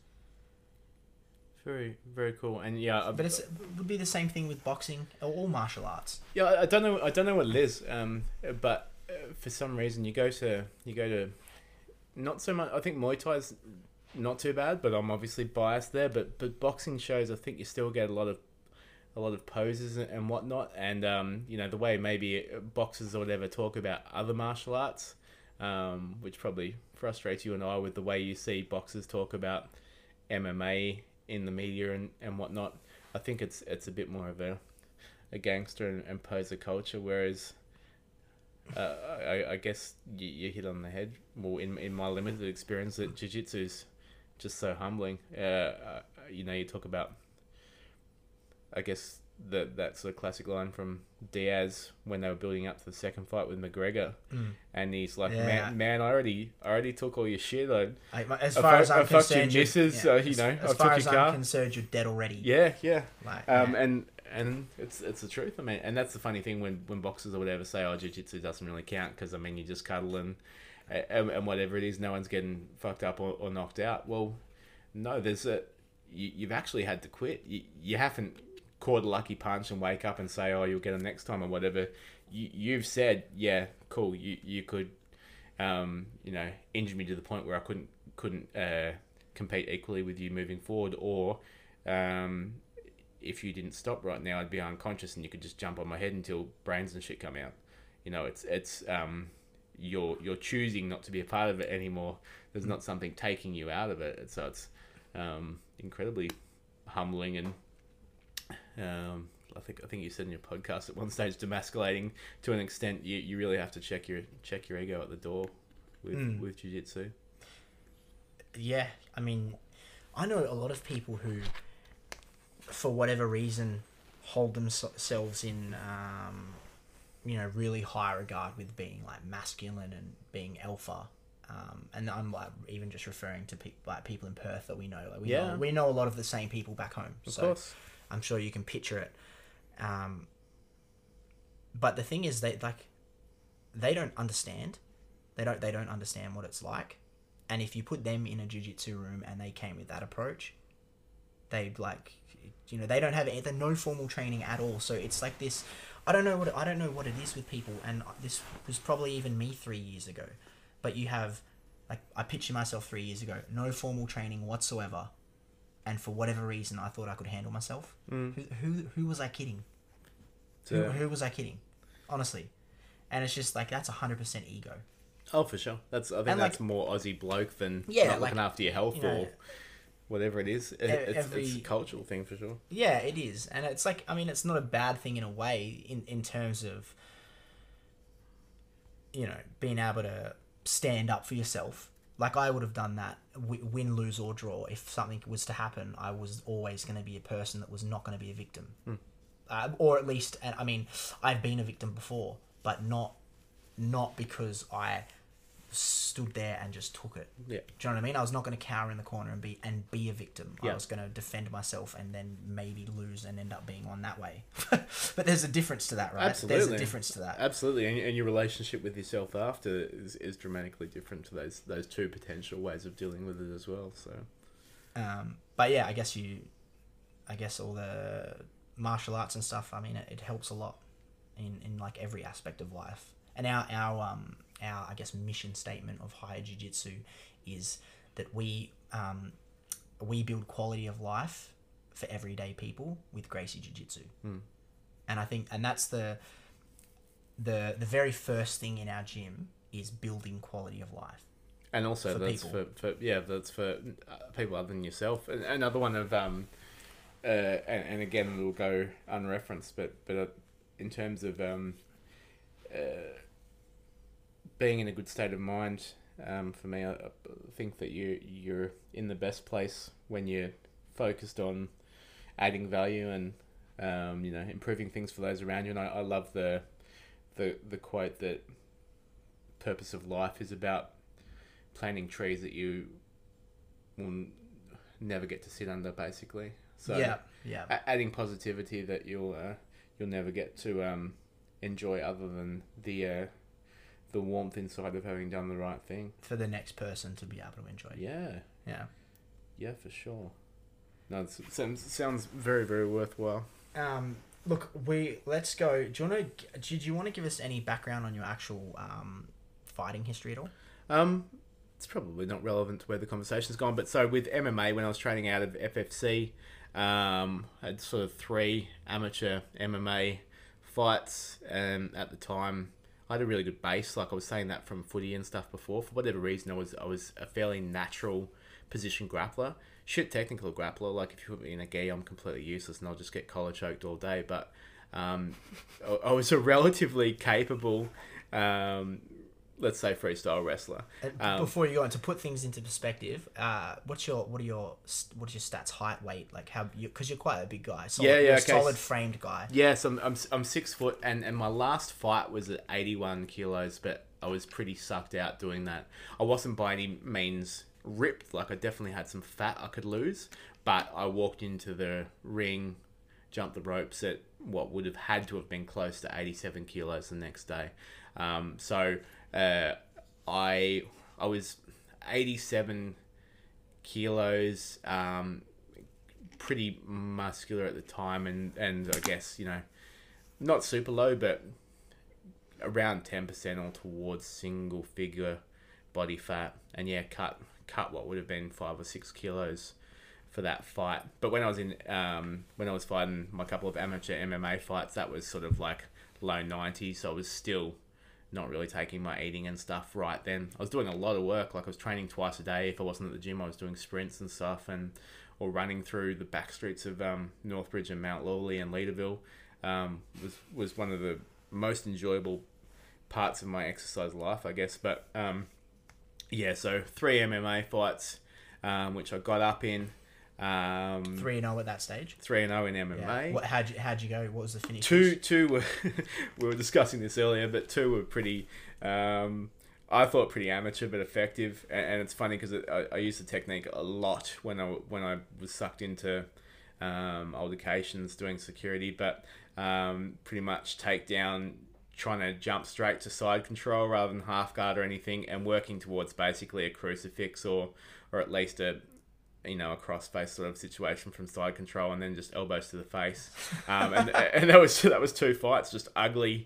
Very, very cool. And yeah, I've, but it's, it would be the same thing with boxing or all martial arts. Yeah, I, I don't know. I don't know what it is. Um, but uh, for some reason, you go to you go to not so much. I think Muay Thai's not too bad, but I'm obviously biased there. But but boxing shows, I think you still get a lot of a lot of poses and, and whatnot. And um, you know, the way maybe boxers or whatever talk about other martial arts, um, which probably frustrates you and I with the way you see boxers talk about M M A in the media and, and whatnot. I think it's it's a bit more of a a gangster and, and poser culture, whereas uh, I, I guess you, you hit on the head. Well, in in my limited experience, that jiu-jitsu is just so humbling. Uh, uh, you know, you talk about, I guess, the, that sort of classic line from Diaz when they were building up to the second fight with McGregor, mm. and he's like, yeah. man, man, I already, I already took all your shit. I, I as far I, as I'm I concerned, you misses, yeah. uh, you know, as, as I far took as your car. I'm concerned, you're dead already. Yeah, yeah. Like, um, yeah. and and it's it's the truth. I mean, and that's the funny thing when, when boxers or whatever say, oh, jiu-jitsu doesn't really count because I mean, you just cuddle and, and and whatever it is, no one's getting fucked up or, or knocked out. Well, no, there's a you, you've actually had to quit. You you haven't caught a lucky punch and wake up and say, oh, you'll get them next time or whatever. You, you've said, yeah, cool, you you could, um, you know, injure me to the point where I couldn't couldn't uh, compete equally with you moving forward, or um, if you didn't stop right now, I'd be unconscious and you could just jump on my head until brains and shit come out. You know, it's it's um, you're you're choosing not to be a part of it anymore. There's not something taking you out of it. So it's um, incredibly humbling and. Um, I think I think you said in your podcast at one stage, demasculating to an extent. You, you really have to check your check your ego at the door with mm. with jiu-jitsu. Yeah, I mean, I know a lot of people who, for whatever reason, hold themselves in um, you know, really high regard with being like masculine and being alpha. Um, and I'm like even just referring to pe- like people in Perth that we know. Like we Yeah. know we know a lot of the same people back home. Of so course. I'm sure you can picture it. Um, but the thing is, they like they don't understand. They don't they don't understand what it's like. And if you put them in a jiu-jitsu room and they came with that approach, they'd like, you know, they don't have either no formal training at all. So it's like this. I don't know what I don't know what it is with people, and this was probably even me three years ago. But you have, like, I picture myself three years ago, no formal training whatsoever, and for whatever reason, I thought I could handle myself. Mm. Who, who who was I kidding? So, Who, who was I kidding? Honestly, and it's just like that's a hundred percent ego. oh, for sure. That's I think And, that's like- more Aussie bloke than Yeah, not like, looking after your health you know, or whatever it is. It, e- it's, every- it's a cultural thing for sure. Yeah, it is, and it's like I mean, it's not a bad thing in a way, in in terms of, you know, being able to stand up for yourself. Like I would have done that, w- win, lose or draw. If something was to happen, I was always going to be a person that was not going to be a victim, Hmm. uh, or at least, and I mean, I've been a victim before, but not, not because I stood there and just took it. Yeah. Do you know what I mean? I was not going to cower in the corner and be and be a victim. Yeah. I was going to defend myself and then maybe lose and end up being on that way. But there's a difference to that, right? There's Absolutely. a difference to that. Absolutely, and, and your relationship with yourself after is, is dramatically different to those those two potential ways of dealing with it as well. So, Um, but yeah, I guess you, I guess all the martial arts and stuff. I mean, it, it helps a lot in, in like every aspect of life. And our our um our I guess mission statement of Higher Jiu Jitsu is that we um we build quality of life for everyday people with Gracie Jiu Jitsu. Hmm. And I think and that's the the the very first thing in our gym is building quality of life. and also For that's people. for, for yeah, that's for uh, people other than yourself. And another one of um, uh, and, and again it'll go unreferenced, but but uh, in terms of um, uh, being in a good state of mind, um, for me, I, I think that you you're in the best place when you're focused on adding value and um, you know, improving things for those around you. And I, I love the the the quote that purpose of life is about planting trees that you will n- never get to sit under, basically. So yeah, yeah. a- adding positivity that you'll uh, you'll never get to um, enjoy other than the uh, the warmth inside of having done the right thing. For the next person to be able to enjoy it. Yeah, Yeah. yeah, for sure. No, it sounds sounds very very worthwhile. Um, look, we let's go. Do you want to? Did you want to give us any background on your actual um, fighting history at all? Um, it's probably not relevant to where the conversation's gone, but so with M M A, when I was training out of F F C, um, I had sort of three amateur M M A fights, and at the time, I had a really good base. Like I was saying that from footy and stuff before. For whatever reason, I was I was a fairly natural position grappler. Shit technical grappler. Like if you put me in a gi, I'm completely useless, and I'll just get collar choked all day. But um, I, I was a relatively capable. Um, let's say freestyle wrestler. Um, Before you go on, to put things into perspective, uh, what's your what are your what is your stats, height, weight, like how you because you're quite a big guy, solid, Yeah, yeah, you're a okay. solid framed guy. Yes, I'm, I'm, I'm six foot, and, and my last fight was at eighty-one kilos, but I was pretty sucked out doing that. I wasn't by any means ripped, like I definitely had some fat I could lose, but I walked into the ring, jumped the ropes at what would have had to have been close to eighty-seven kilos the next day. Um, so uh, I I was eighty-seven kilos, um, pretty muscular at the time, and, and I guess, you know, not super low, but around ten percent or towards single figure body fat. And yeah, cut cut what would have been five or six kilos for that fight. But when I was in um, when I was fighting my couple of amateur M M A fights, that was sort of like low nineties, so I was still not really taking my eating and stuff right then. I was doing a lot of work, like I was training twice a day. If I wasn't at the gym, I was doing sprints and stuff, and or running through the back streets of um, Northbridge and Mount Lawley and Leaderville. Um, was was one of the most enjoyable parts of my exercise life, I guess. But um, yeah, so three M M A fights, um, which I got up in. Um, three and zero at that stage. Three and zero in M M A. Yeah. What, how'd you how'd you go? What was the finish? Two two were we were discussing this earlier, but two were pretty. Um, I thought pretty amateur but effective, and, and it's funny because I, I used the technique a lot when I when I was sucked into um, altercations doing security, but um, pretty much takedown, trying to jump straight to side control rather than half guard or anything, and working towards basically a crucifix or or at least a you know a cross face sort of situation from side control, and then just elbows to the face. Um, and and that was that was two fights, just ugly,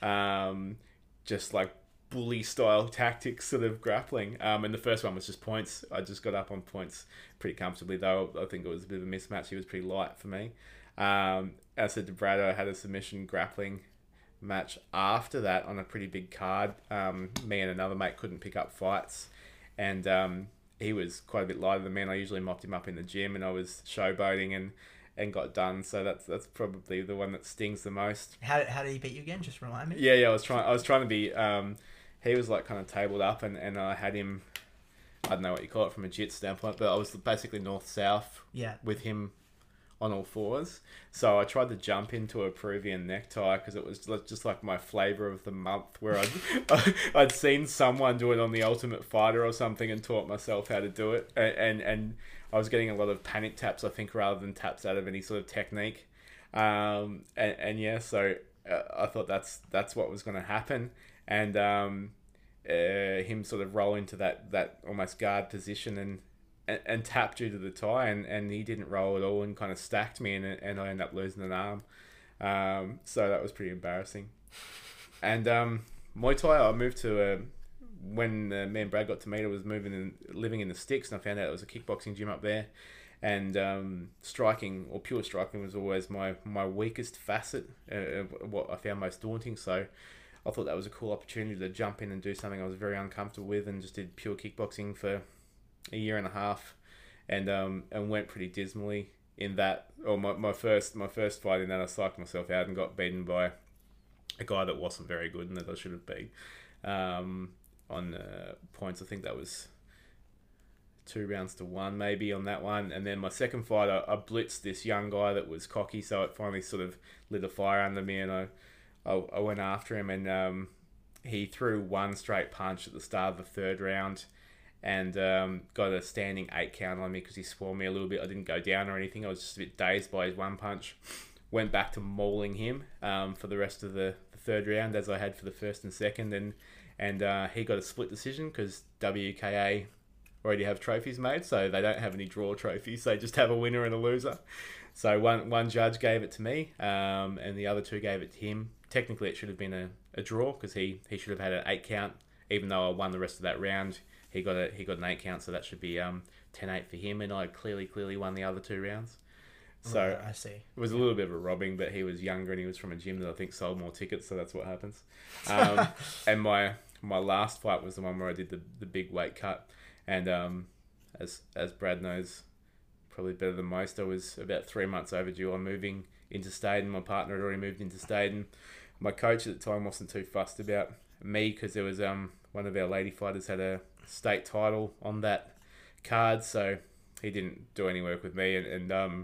um, just like bully style tactics sort of grappling. Um, and the first one was just points. I just got up on points pretty comfortably, though. I think it was a bit of a mismatch. He was pretty light for me. Um, as I said to Brad, I had a submission grappling match after that on a pretty big card. Um, me and another mate couldn't pick up fights, and um, he was quite a bit lighter than me, and I usually mopped him up in the gym, and I was showboating and, and got done. So that's that's probably the one that stings the most. How, how did he beat you again? Just remind me. Yeah, yeah. I was trying. I was trying to be. Um, he was like kind of tabled up, and, and I had him. I don't know what you call it from a jit standpoint, but I was basically north south. Yeah. With him on all fours. So I tried to jump into a Peruvian necktie because it was just like my flavor of the month, where I'd, I'd seen someone do it on The Ultimate Fighter or something and taught myself how to do it. And, and, and I was getting a lot of panic taps, I think, rather than taps out of any sort of technique. Um, and, and yeah, so uh, I thought that's that's what was going to happen. And um, uh, him sort of roll into that, that almost guard position and And, and tapped due to the tie, and, and he didn't roll at all and kind of stacked me, and and I ended up losing an arm. Um, so that was pretty embarrassing. And um, Muay Thai, I moved to a, when uh, me and Brad got to meet, I was moving and living in the sticks, and I found out there was a kickboxing gym up there. And um, striking, or pure striking, was always my, my weakest facet, uh, of what I found most daunting. So I thought that was a cool opportunity to jump in and do something I was very uncomfortable with, and just did pure kickboxing for a year and a half, and um and went pretty dismally in that. Or my, my first my first fight in that, I psyched myself out and got beaten by a guy that wasn't very good and that I should have beat um on uh, points. I think that was two rounds to one maybe on that one. And then my second fight, I, I blitzed this young guy that was cocky, so it finally sort of lit a fire under me, and I I, I went after him, and um he threw one straight punch at the start of the third round, and um, got a standing eight count on me because he swore me a little bit. I didn't go down or anything. I was just a bit dazed by his one punch. Went back to mauling him um, for the rest of the, the third round, as I had for the first and second, and and uh, he got a split decision because W K A already have trophies made, so they don't have any draw trophies. They just have a winner and a loser. So one one judge gave it to me, um, and the other two gave it to him. Technically, it should have been a, a draw because he, he should have had an eight count, even though I won the rest of that round. He got a he got an eight count, so that should be um ten eight for him, and I clearly clearly won the other two rounds. So right, I see. It was a little bit of a robbing, but he was younger and he was from a gym that I think sold more tickets, so that's what happens. Um, and my my last fight was the one where I did the, the big weight cut, and um as as Brad knows probably better than most, I was about three months overdue on moving into Staden. My partner had already moved into Staden. My coach at the time wasn't too fussed about me because there was um one of our lady fighters had a state title on that card, so he didn't do any work with me, and, and um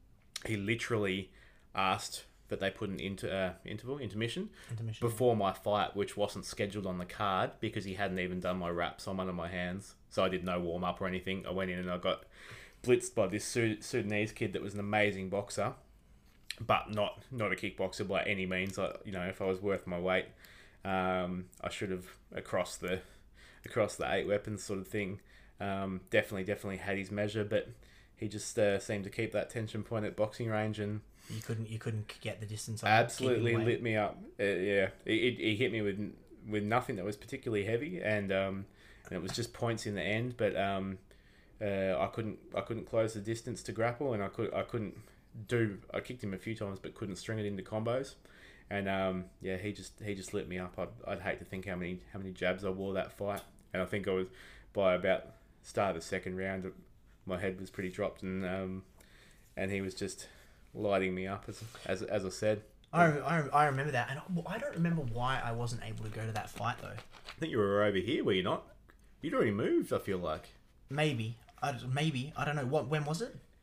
he literally asked that they put an inter, uh, interval intermission, intermission before my fight, which wasn't scheduled on the card, because he hadn't even done my wraps on one of my hands, so I did no warm up or anything. I went in and I got blitzed by this Sudanese kid that was an amazing boxer, but not not a kickboxer by any means. I, you know, if I was worth my weight, um, I should have across the across the eight weapons sort of thing. Um, definitely, definitely had his measure, but he just uh, seemed to keep that tension point at boxing range, and you couldn't you couldn't get the distance on absolutely lit me up. Uh, yeah, he, he hit me with with nothing that was particularly heavy, and um, and it was just points in the end. But um, uh, I couldn't I couldn't close the distance to grapple, and I could I couldn't do. I kicked him a few times, but couldn't string it into combos. And um, yeah, he just he just lit me up. I'd, I'd hate to think how many how many jabs I wore that fight. And I think I was, by about start of the second round, my head was pretty dropped, and um, and he was just lighting me up, as as, as I said. I, I, I remember that, and I don't remember why I wasn't able to go to that fight though. I think you were over here, were you not? You'd already moved, I feel like. Maybe, I maybe I don't know what. When was it?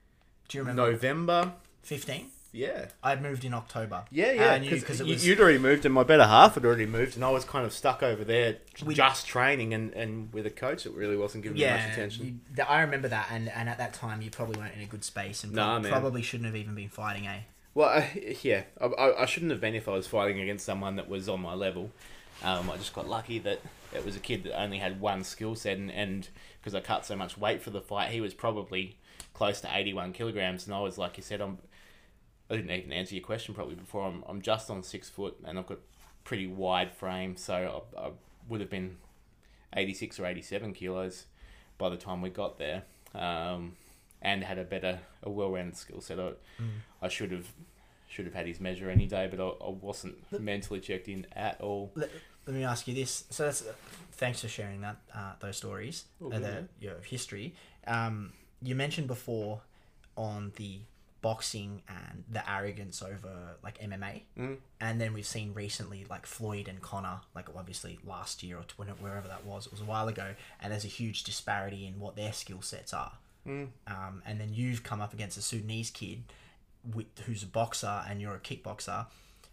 Do you remember? November. fifteen? Yeah. I'd moved in October. Yeah, yeah. Because Uh, it was... you'd already moved, and my better half had already moved, and I was kind of stuck over there, We- just training, and, and with a coach that really wasn't giving me much attention. you- th- I remember that, and, and at that time you probably weren't in a good space, and Nah, prob- man. probably shouldn't have even been fighting, eh? Well, uh, yeah, I, I, I shouldn't have been if I was fighting against someone that was on my level. Um, I just got lucky that it was a kid that only had one skill set, and, and because I cut so much weight for the fight, he was probably close to eighty-one kilograms, and I was, like you said, I'm, I didn't even answer your question probably before, I'm, I'm just on six foot, and I've got pretty wide frame, so I, I would have been eighty-six or eighty-seven kilos by the time we got there. Um, and had a better, a well-rounded skill set. I, mm. I should have, should have had his measure any day, but I, I wasn't let, mentally checked in at all. Let, let me ask you this. So that's, uh, thanks for sharing that, uh, those stories, oh, uh, the, your history. Um, you mentioned before on the boxing and the arrogance over like M M A, mm. and then we've seen recently like Floyd and Conor, like obviously last year or tw- wherever that was, it was a while ago, and there's a huge disparity in what their skill sets are. Mm. Um, and then you've come up against a Sudanese kid with, who's a boxer and you're a kickboxer.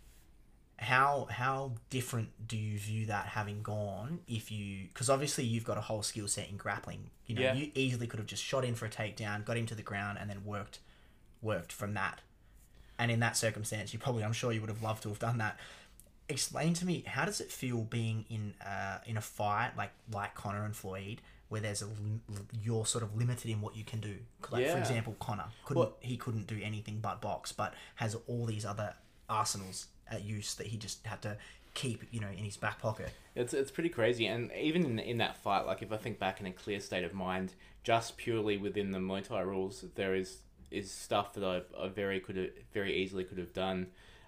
How how different do you view that having gone if you... Because obviously you've got a whole skill set in grappling. You know, yeah. you easily could have just shot in for a takedown, got him to the ground, and then worked worked from that. And in that circumstance, you probably, I'm sure you would have loved to have done that. Explain to me, how does it feel being in uh, in a fight like like Conor and Floyd, where there's a you're sort of limited in what you can do. Like yeah. for example, Conor couldn't well, he couldn't do anything but box, but has all these other arsenals at use that he just had to keep, you know, in his back pocket. It's it's pretty crazy, and even in in that fight, like if I think back in a clear state of mind, just purely within the Muay Thai rules, there is is stuff that I, I very could have very easily could have done.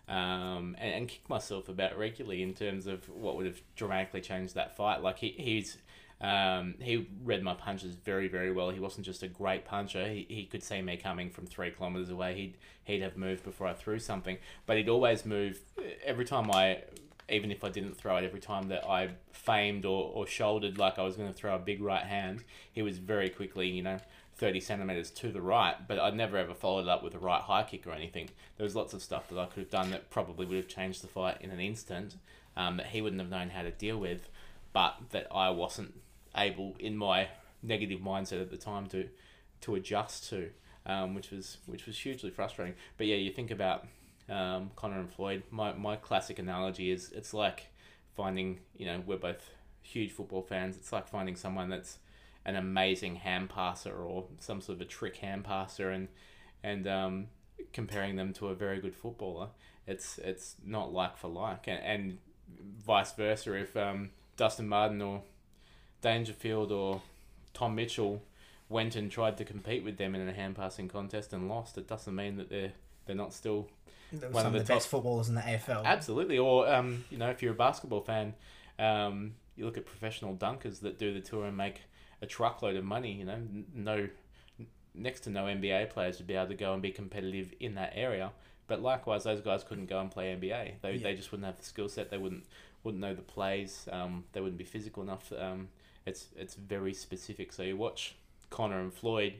Um, and, and kick myself about regularly in terms of what would have dramatically changed that fight. Like he he's um, he read my punches very very well. He wasn't just a great puncher. He he could see me coming from three kilometers away. He'd he'd have moved before I threw something. But he'd always move every time I, even if I didn't throw it, every time that I famed or, or shouldered like I was going to throw a big right hand, he was very quickly, you know, thirty centimeters to the right, but I'd never ever followed it up with a right high kick or anything. There was lots of stuff that I could have done that probably would have changed the fight in an instant, um, that he wouldn't have known how to deal with, but that I wasn't able, in my negative mindset at the time, to to adjust to, um, which was which was hugely frustrating. But yeah, you think about um, Conor and Floyd. My my classic analogy is it's like finding, you know, we're both huge football fans. It's like finding someone that's an amazing hand passer or some sort of a trick hand passer, and and um, comparing them to a very good footballer. It's it's not like for like, and, and vice versa. If um, Dustin Martin or Dangerfield or Tom Mitchell went and tried to compete with them in a hand passing contest and lost, it doesn't mean that they're they're not still Some one of of the, the best top... footballers in the A F L. Absolutely. Or um, you know, if you're a basketball fan, um, you look at professional dunkers that do the tour and make a truckload of money. You know, no, next to no N B A players would be able to go and be competitive in that area. But likewise, those guys couldn't go and play N B A. They Yeah. they just wouldn't have the skill set. They wouldn't wouldn't know the plays. Um, they wouldn't be physical enough. Um, it's it's very specific. So you watch Conor and Floyd.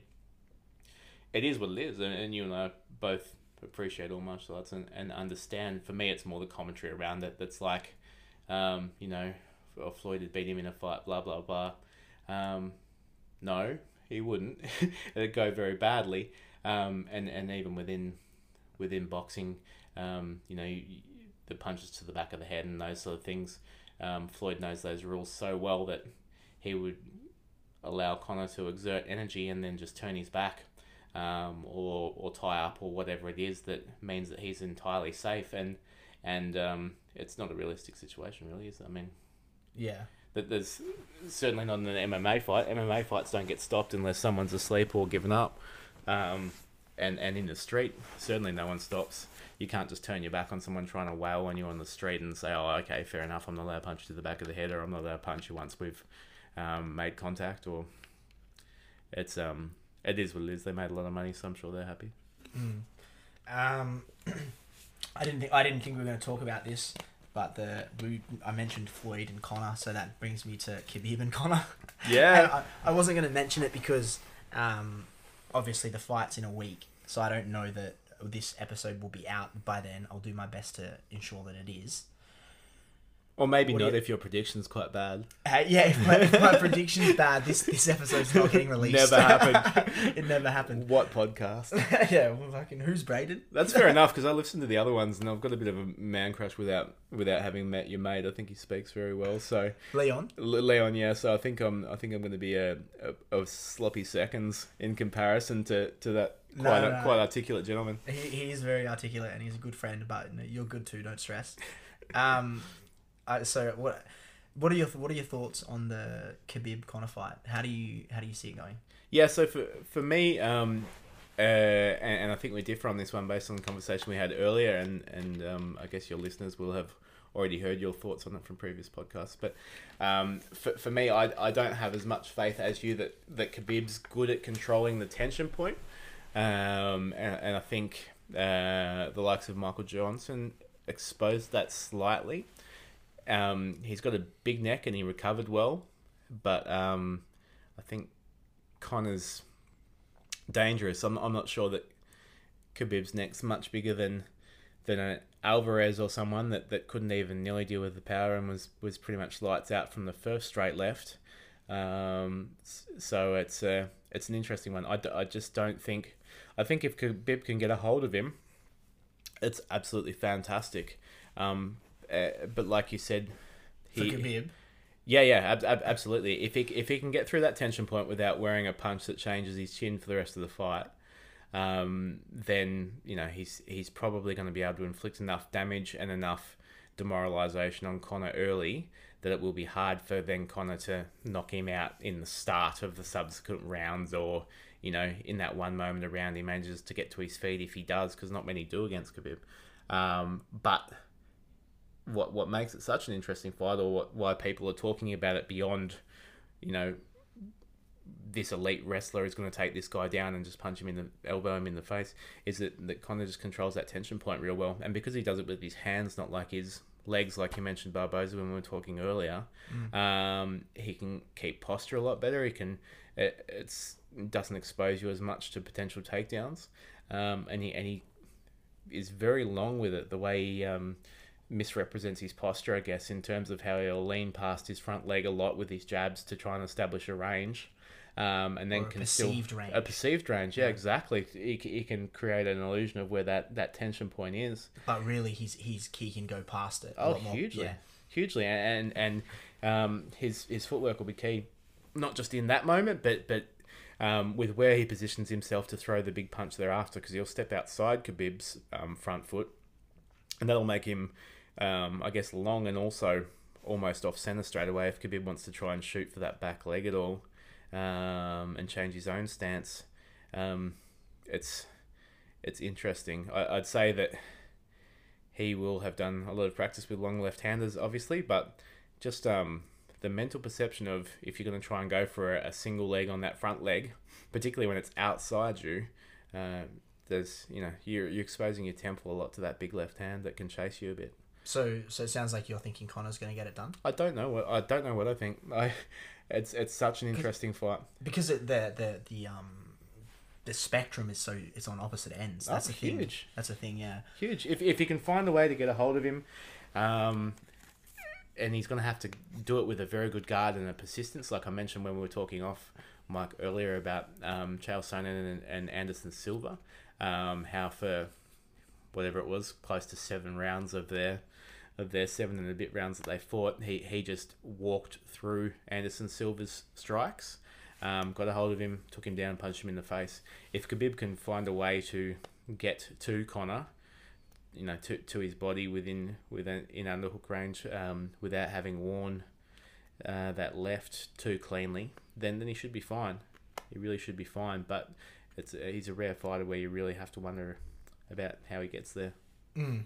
It is what it is, and, and you and I both appreciate all martial arts and, and understand. For me, it's more the commentary around it that's like, um, you know, or Floyd had beat him in a fight, blah blah blah. Um, no, he wouldn't. It'd go very badly. Um, and, and even within within boxing, um, you know, you, the punches to the back of the head and those sort of things. Um, Floyd knows those rules so well that he would allow Conor to exert energy and then just turn his back, um, or or tie up or whatever it is that means that he's entirely safe. And and um, it's not a realistic situation, really, is it? I mean, yeah. That there's certainly not in an M M A fight. M M A fights don't get stopped unless someone's asleep or given up. Um, and, and in the street, certainly no one stops. You can't just turn your back on someone trying to wail on you on the street and say, oh, okay, fair enough, I'm not allowed to punch you to the back of the head, or I'm not allowed to punch you once we've um, made contact. Or it's um, it is what it is. They made a lot of money, so I'm sure they're happy. Mm. Um, I didn't think I didn't think we were going to talk about this. But the we, I mentioned Floyd and Conor, so that brings me to Khabib and Conor. Yeah. And I, I wasn't going to mention it because um, obviously the fight's in a week, so I don't know that this episode will be out by then. I'll do my best to ensure that it is. Or maybe What do not you- if your prediction's quite bad. Uh, yeah, if my, if my prediction's bad, this this episode's not getting released. Never happened. It never happened. What podcast? Yeah, well, fucking who's Braden? That's fair enough, because I listened to the other ones and I've got a bit of a man crush without without having met your mate. I think he speaks very well. So Leon. Le- Leon, yeah. So I think I'm I think I'm going to be a, a, a sloppy seconds in comparison to, to that No, quite no, a, no. quite articulate gentleman. He, he is very articulate and he's a good friend, but you're good too. Don't stress. Um, uh, so what? What are your what are your thoughts on the Khabib Conor fight? How do you how do you see it going? Yeah. So for for me, um, uh, and, and I think we differ on this one based on the conversation we had earlier, and and um, I guess your listeners will have already heard your thoughts on it from previous podcasts. But um, for for me, I I don't have as much faith as you that that Khabib's good at controlling the tension point, um, and and I think uh, the likes of Michael Johnson exposed that slightly. Um, he's got a big neck and he recovered well, but um, I think Conor's dangerous. I'm I'm not sure that Khabib's neck's much bigger than than an Alvarez or someone that, that couldn't even nearly deal with the power and was, was pretty much lights out from the first straight left. Um, so it's a, it's an interesting one. I, d- I just don't think... I think if Khabib can get a hold of him, it's absolutely fantastic. Um, uh, but like you said... For Khabib? Yeah, yeah, ab- ab- absolutely. If he if he can get through that tension point without wearing a punch that changes his chin for the rest of the fight, um, then you know he's he's probably going to be able to inflict enough damage and enough demoralization on Conor early that it will be hard for then Conor to knock him out in the start of the subsequent rounds, or you know in that one moment around he manages to get to his feet if he does, because not many do against Khabib. Um, but what what makes it such an interesting fight, or what, why people are talking about it beyond, you know, this elite wrestler is going to take this guy down and just punch him in the elbow him in the face, is that that Conor just controls that tension point real well, and because he does it with his hands, not like his legs, like you mentioned Barboza when we were talking earlier, mm. um, he can keep posture a lot better. He can it it's doesn't expose you as much to potential takedowns, um, and he and he is very long with it. The way he um, misrepresents his posture, I guess, in terms of how he'll lean past his front leg a lot with his jabs to try and establish a range, um, and then or a can perceived still range. a perceived range. Yeah, yeah. Exactly. He, he can create an illusion of where that, that tension point is. But really, he's he's he can go past it. A Oh, lot more. hugely, Yeah. hugely, and and um, his his footwork will be key, not just in that moment, but but. Um, with where he positions himself to throw the big punch thereafter, because he'll step outside Khabib's um, front foot, and that'll make him, um, I guess, long and also almost off center straight away if Khabib wants to try and shoot for that back leg at all, um, and change his own stance. Um, it's it's interesting. I, I'd say that he will have done a lot of practice with long left-handers, obviously, but just um, the mental perception of if you're going to try and go for a, a single leg on that front leg, particularly when it's outside you, uh, there's you know you're you're exposing your temple a lot to that big left hand that can chase you a bit. So so it sounds like you're thinking Conor's going to get it done. I don't know what I don't know what I think. I it's it's such an interesting fight because it, the the the um the spectrum is so it's on opposite ends. That's oh, a thing. Huge. That's a thing. Yeah. Huge. If if you can find a way to get a hold of him, um. And he's going to have to do it with a very good guard and a persistence, like I mentioned when we were talking off Mike earlier about um, Chael Sonnen and, and Anderson Silva, um, how for whatever it was, close to seven rounds of their of their seven and a bit rounds that they fought, he he just walked through Anderson Silva's strikes, um, got a hold of him, took him down, punched him in the face. If Khabib can find a way to get to Conor, you know, to to his body within within in underhook range, um, without having worn uh, that left too cleanly, then then he should be fine. He really should be fine. But it's a, he's a rare fighter where you really have to wonder about how he gets there. Mm.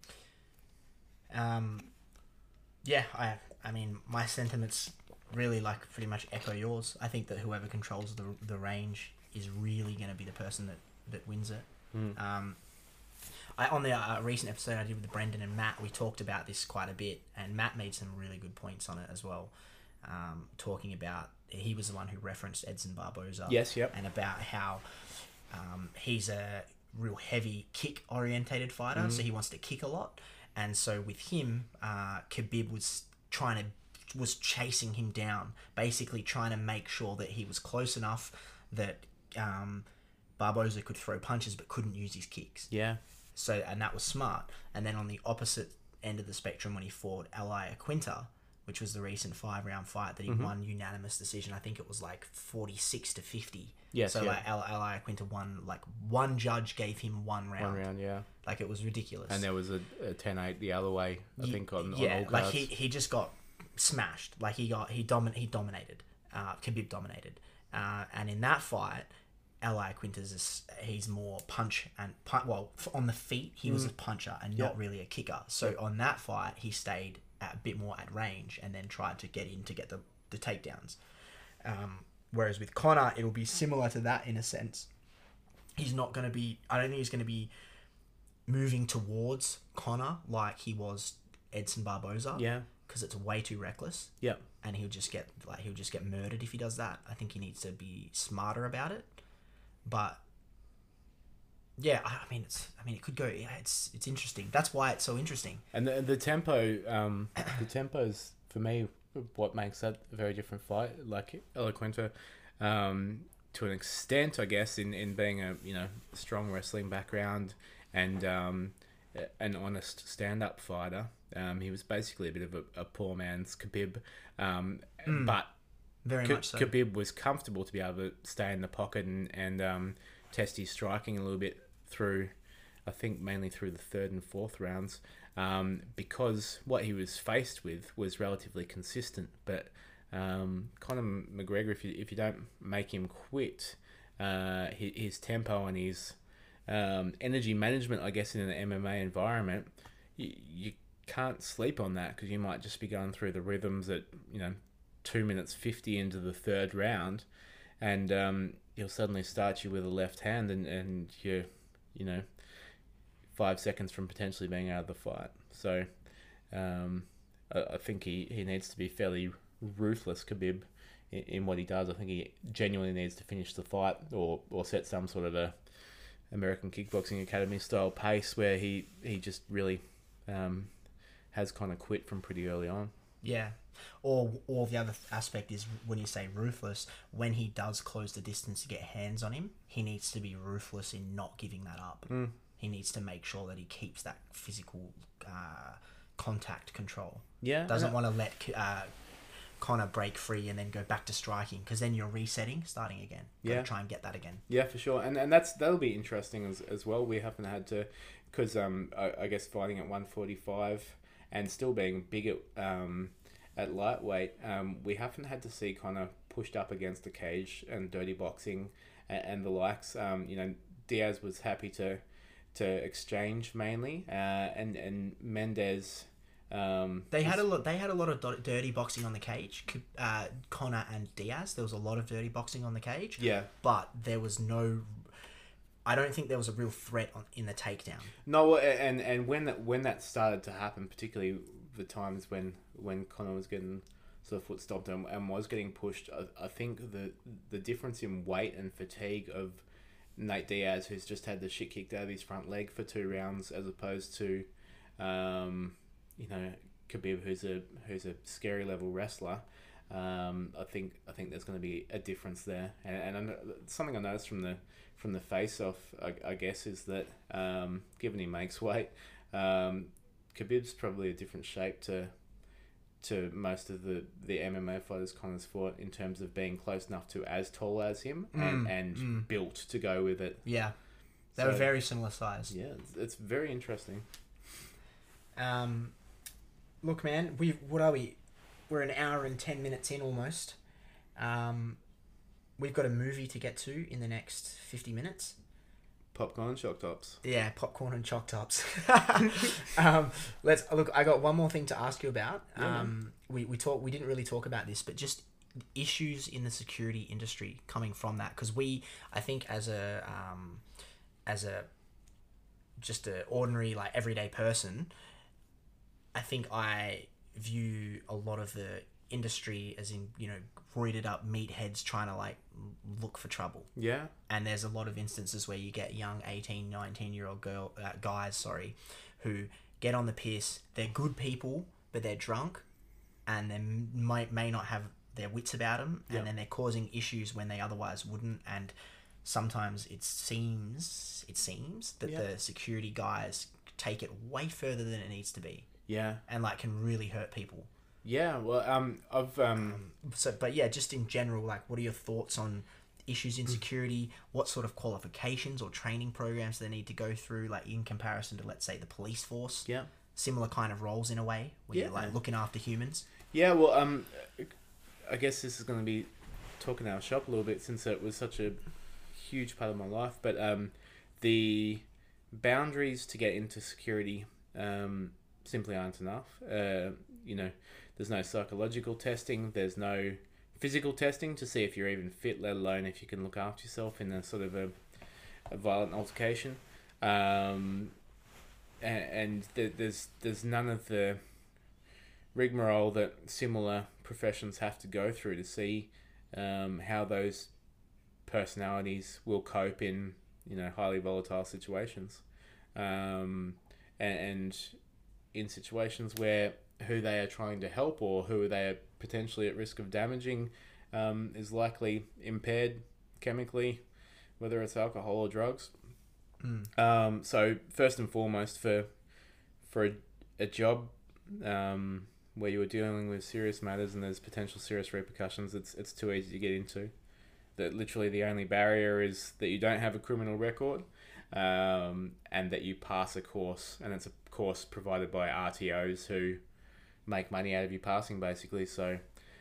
Um, yeah, I I mean my sentiments really like pretty much echo yours. I think that whoever controls the the range is really going to be the person that, that wins it. Mm. Um. I, on the uh, recent episode I did with Brendan and Matt, we talked about this quite a bit, and Matt made some really good points on it as well. Um, talking about, he was the one who referenced Edson Barboza. Yes, yep. And about how um, he's a real heavy kick orientated fighter, Mm-hmm. so he wants to kick a lot. And so with him, uh, Khabib was trying to was chasing him down, basically trying to make sure that he was close enough that um, Barboza could throw punches but couldn't use his kicks. Yeah. So, and that was smart. And then on the opposite end of the spectrum, when he fought Elia Quinta, which was the recent five round fight that he Mm-hmm. won unanimous decision, I think it was like forty-six to fifty. Yes, So yeah. like El- Elia Quinta won, like one judge gave him one round. One round, yeah. Like it was ridiculous. And there was a, a ten eight the other way, I Ye- think, on, yeah, on all like cards. he, he just got smashed. Like he got he domin he dominated. Uh, Khabib dominated. Uh, and in that fight, Elia Quinta's is, he's more punch and punch. Well, f- on the feet he was a puncher and not Mm. Yeah. really a kicker. So on that fight he stayed at, a bit more at range and then tried to get in to get the the takedowns. Um, whereas with Conor, it'll be similar to that in a sense. He's not going to be. I don't think he's going to be moving towards Conor like he was Edson Barboza. Yeah. Because it's way too reckless, Yeah. and he'll just get like he'll just get murdered if he does that. I think he needs to be smarter about it. But yeah, I I mean it's I mean it could go. Yeah, it's it's interesting. That's why it's so interesting. And the, the tempo, um, the tempo's for me what makes that a very different fight. Like Eloquenta, um, to an extent, I guess, in, in being a you know strong wrestling background and um, a- an honest stand up fighter. Um, he was basically a bit of a, a poor man's Khabib, um, but Very K- much so. Khabib was comfortable to be able to stay in the pocket and, and um, test his striking a little bit through, I think mainly through the third and fourth rounds, um, because what he was faced with was relatively consistent. But um, Conor McGregor, if you if you don't make him quit, uh, his, his tempo and his um, energy management, I guess, in an M M A environment, you, you can't sleep on that because you might just be going through the rhythms at you know two minutes fifty into the third round, and um, he'll suddenly start you with a left hand, and and you're you know five seconds from potentially being out of the fight. So um, I, I think he, he needs to be fairly ruthless, Khabib, in, in what he does. I think he genuinely needs to finish the fight or or set some sort of a American Kickboxing Academy style pace where he he just really um, has kind of quit from pretty early on. Yeah. Or or the other aspect is when you say ruthless, when he does close the distance to get hands on him, he needs to be ruthless in not giving that up. Mm. He needs to make sure that he keeps that physical uh, contact control. Yeah, Doesn't and want to let uh, Conor break free and then go back to striking because then you're resetting, starting again. Gotta Yeah. try and get that again. Yeah, for sure, and and that's that'll be interesting as as well. We haven't had to, because um I, I guess fighting at one forty five and still being big at um at lightweight, um we haven't had to see Conor pushed up against the cage and dirty boxing and, and the likes. Um you know Diaz was happy to to exchange mainly, uh and and Mendez. Um, They had a lot. They had a lot of do- dirty boxing on the cage. Uh, Conor and Diaz. There was a lot of dirty boxing on the cage. Yeah. But there was no. I don't think there was a real threat on, in the takedown. No, and and when that when that started to happen, particularly the times when when Conor was getting sort of foot stomped and, and was getting pushed, I, I think the the difference in weight and fatigue of Nate Diaz, who's just had the shit kicked out of his front leg for two rounds, as opposed to, um, you know, Khabib, who's a who's a scary level wrestler. Um, I think I think there's going to be a difference there, and and I know, something I noticed from the from the face off, I, I guess, is that um, given he makes weight, um, Khabib's probably a different shape to to most of the, the M M A fighters Conor's fought in terms of being close enough to as tall as him and, Mm, and mm. built to go with it. Yeah, they So- were very similar size. Yeah, it's, it's very interesting. Um, look, man, we what are we? We're an hour and ten minutes in almost. Um, we've got a movie to get to in the next fifty minutes. Popcorn and shock tops. Yeah, popcorn and choc tops. um, let's look. I got one more thing to ask you about. Yeah, Um, we we talk. We didn't really talk about this, but just issues in the security industry coming from that, because we, I think, as a um, as a just a ordinary like everyday person, I think I view a lot of the industry, as in, you know, roided up meatheads trying to like look for trouble. Yeah. And there's a lot of instances where you get young eighteen, nineteen year old girl uh, guys, sorry, who get on the piss. They're good people, but they're drunk, and they might may not have their wits about them, and Yep. then they're causing issues when they otherwise wouldn't. And sometimes it seems it seems that Yeah. the security guys take it way further than it needs to be, Yeah. and like can really hurt people. Yeah. Well, um, I've um, So, but yeah, just in general, like, what are your thoughts on issues in security? What sort of qualifications or training programs do they need to go through, like in comparison to, let's say, the police force? yeah. Similar kind of roles in a way, where Yeah. you're like looking after humans. Yeah, well, um, I guess this is going to be talking our shop a little bit since it was such a huge part of my life. But um, the boundaries to get into security um, simply aren't enough. Uh, you know, there's no psychological testing. There's no physical testing to see if you're even fit, let alone if you can look after yourself in a sort of a, a violent altercation. Um, and and th- there's there's none of the rigmarole that similar professions have to go through to see um, how those personalities will cope in, you know, highly volatile situations, um, and, and in situations where who they are trying to help or who they are potentially at risk of damaging um, is likely impaired chemically, whether it's alcohol or drugs. Mm. Um, so first and foremost, for for a, a job um, where you are dealing with serious matters and there's potential serious repercussions, it's it's too easy to get into. That literally the only barrier is that you don't have a criminal record, um, and that you pass a course, and it's a course provided by R T Os who make money out of you passing, basically. So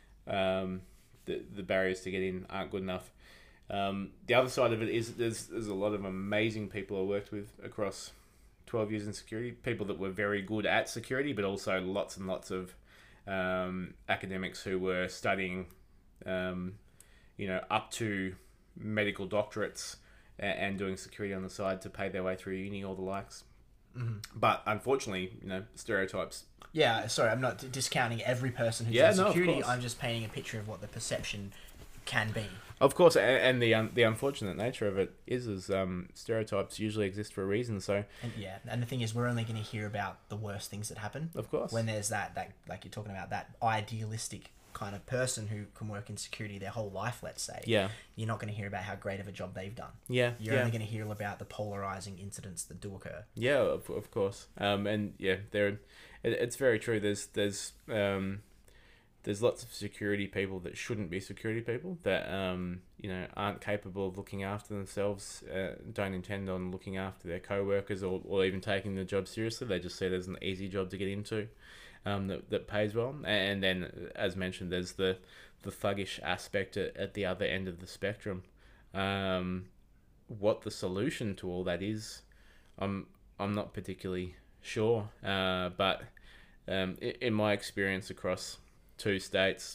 um, the the barriers to get in aren't good enough. Um, the other side of it is there's there's a lot of amazing people I worked with across twelve years in security, people that were very good at security, but also lots and lots of um, academics who were studying, um, you know, up to medical doctorates and, and doing security on the side to pay their way through uni or the likes. Mm-hmm. But unfortunately, you know, stereotypes. Yeah, sorry, I'm not d- discounting every person who Yeah, does no, of security. course. I'm just painting a picture of what the perception can be. Of course, and, and the un, the unfortunate nature of it is, is um, stereotypes usually exist for a reason. So, And yeah, and the thing is, we're only going to hear about the worst things that happen. of course, When there's that, that, like you're talking about, that idealistic kind of person who can work in security their whole life, let's say. yeah, You're not going to hear about how great of a job they've done. yeah, You're yeah. only going to hear about the polarizing incidents that do occur. Yeah, of, of course. Um, and yeah, there, it, it's very true. There's there's um, there's lots of security people that shouldn't be security people that um, you know, aren't capable of looking after themselves, uh, don't intend on looking after their co-workers or, or even taking the job seriously. They just see it as an easy job to get into, um, that, that pays well. And then, as mentioned, there's the the thuggish aspect at, at the other end of the spectrum. Um, what the solution to all that is, I'm I'm not particularly sure. Uh, but um, in, in my experience across two states,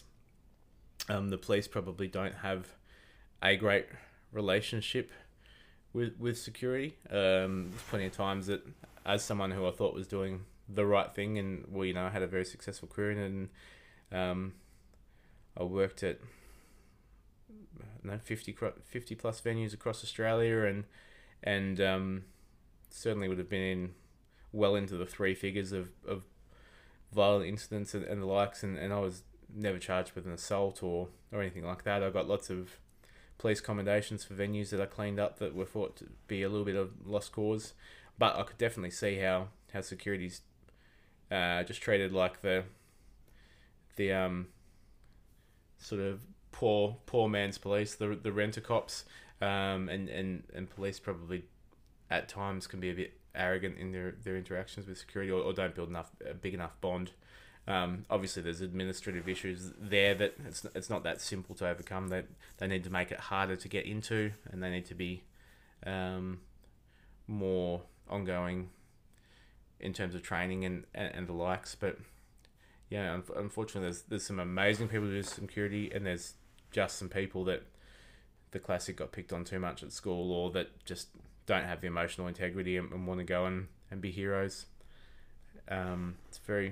um, the police probably don't have a great relationship with with security. Um, there's plenty of times that, as someone who I thought was doing the right thing, and well, you know, I had a very successful career in it, and um, I worked at you know, fifty, fifty plus venues across Australia, and and um, certainly would have been in well into the three figures of, of violent incidents and, and the likes, and, and I was never charged with an assault or, or anything like that. I got lots of police commendations for venues that I cleaned up that were thought to be a little bit of lost cause, but I could definitely see how, how security's uh, just treated like the the um sort of poor poor man's police, the the renter cops, um, and, and, and police probably at times can be a bit arrogant in their, their interactions with security, or, or don't build enough a big enough bond. Um, obviously, there's administrative issues there that it's it's not that simple to overcome. That they, they need to make it harder to get into, and they need to be um, more ongoing in terms of training and, and, and the likes. But yeah, un- unfortunately, there's there's some amazing people who do security, and there's just some people that the classic got picked on too much at school, or that just don't have the emotional integrity and, and want to go and, and be heroes. Um, it's very,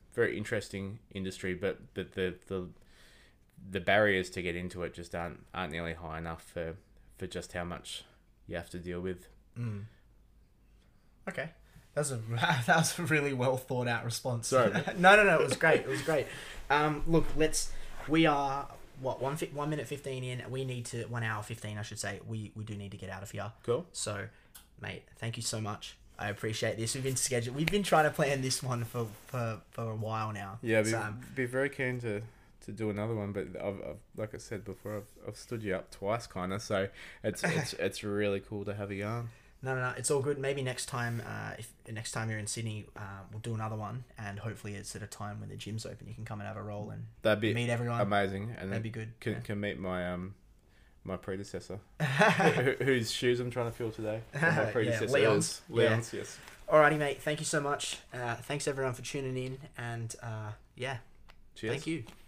very interesting industry, but but the the the barriers to get into it just aren't aren't nearly high enough for for just how much you have to deal with. Mm. Okay. That was a that was a really well thought out response. Sorry. no, no, no. It was great. It was great. Um, look, let's. We are what one fi- one minute fifteen in. We need to one hour fifteen. I should say. We we do need to get out of here. Cool. So, mate, thank you so much. I appreciate this. We've been scheduled. We've been trying to plan this one for for, for a while now. Yeah, be, So, um, be very keen to, to do another one, but I've, I've like I said before, I've, I've stood you up twice, kind of. So it's it's it's really cool to have a yarn. No, no, no. It's all good. Maybe next time, uh, if next time you're in Sydney, uh, we'll do another one, and hopefully it's at a time when the gym's open. You can come and have a roll and That'd be meet everyone. amazing, and That'd then be good. Can Yeah. can meet my um my predecessor, who, whose shoes I'm trying to fill today. So my predecessor yeah, Leon's. is Leon's. Yes. Alrighty, mate. Thank you so much. Uh, thanks everyone for tuning in, and uh, yeah, Cheers. thank you.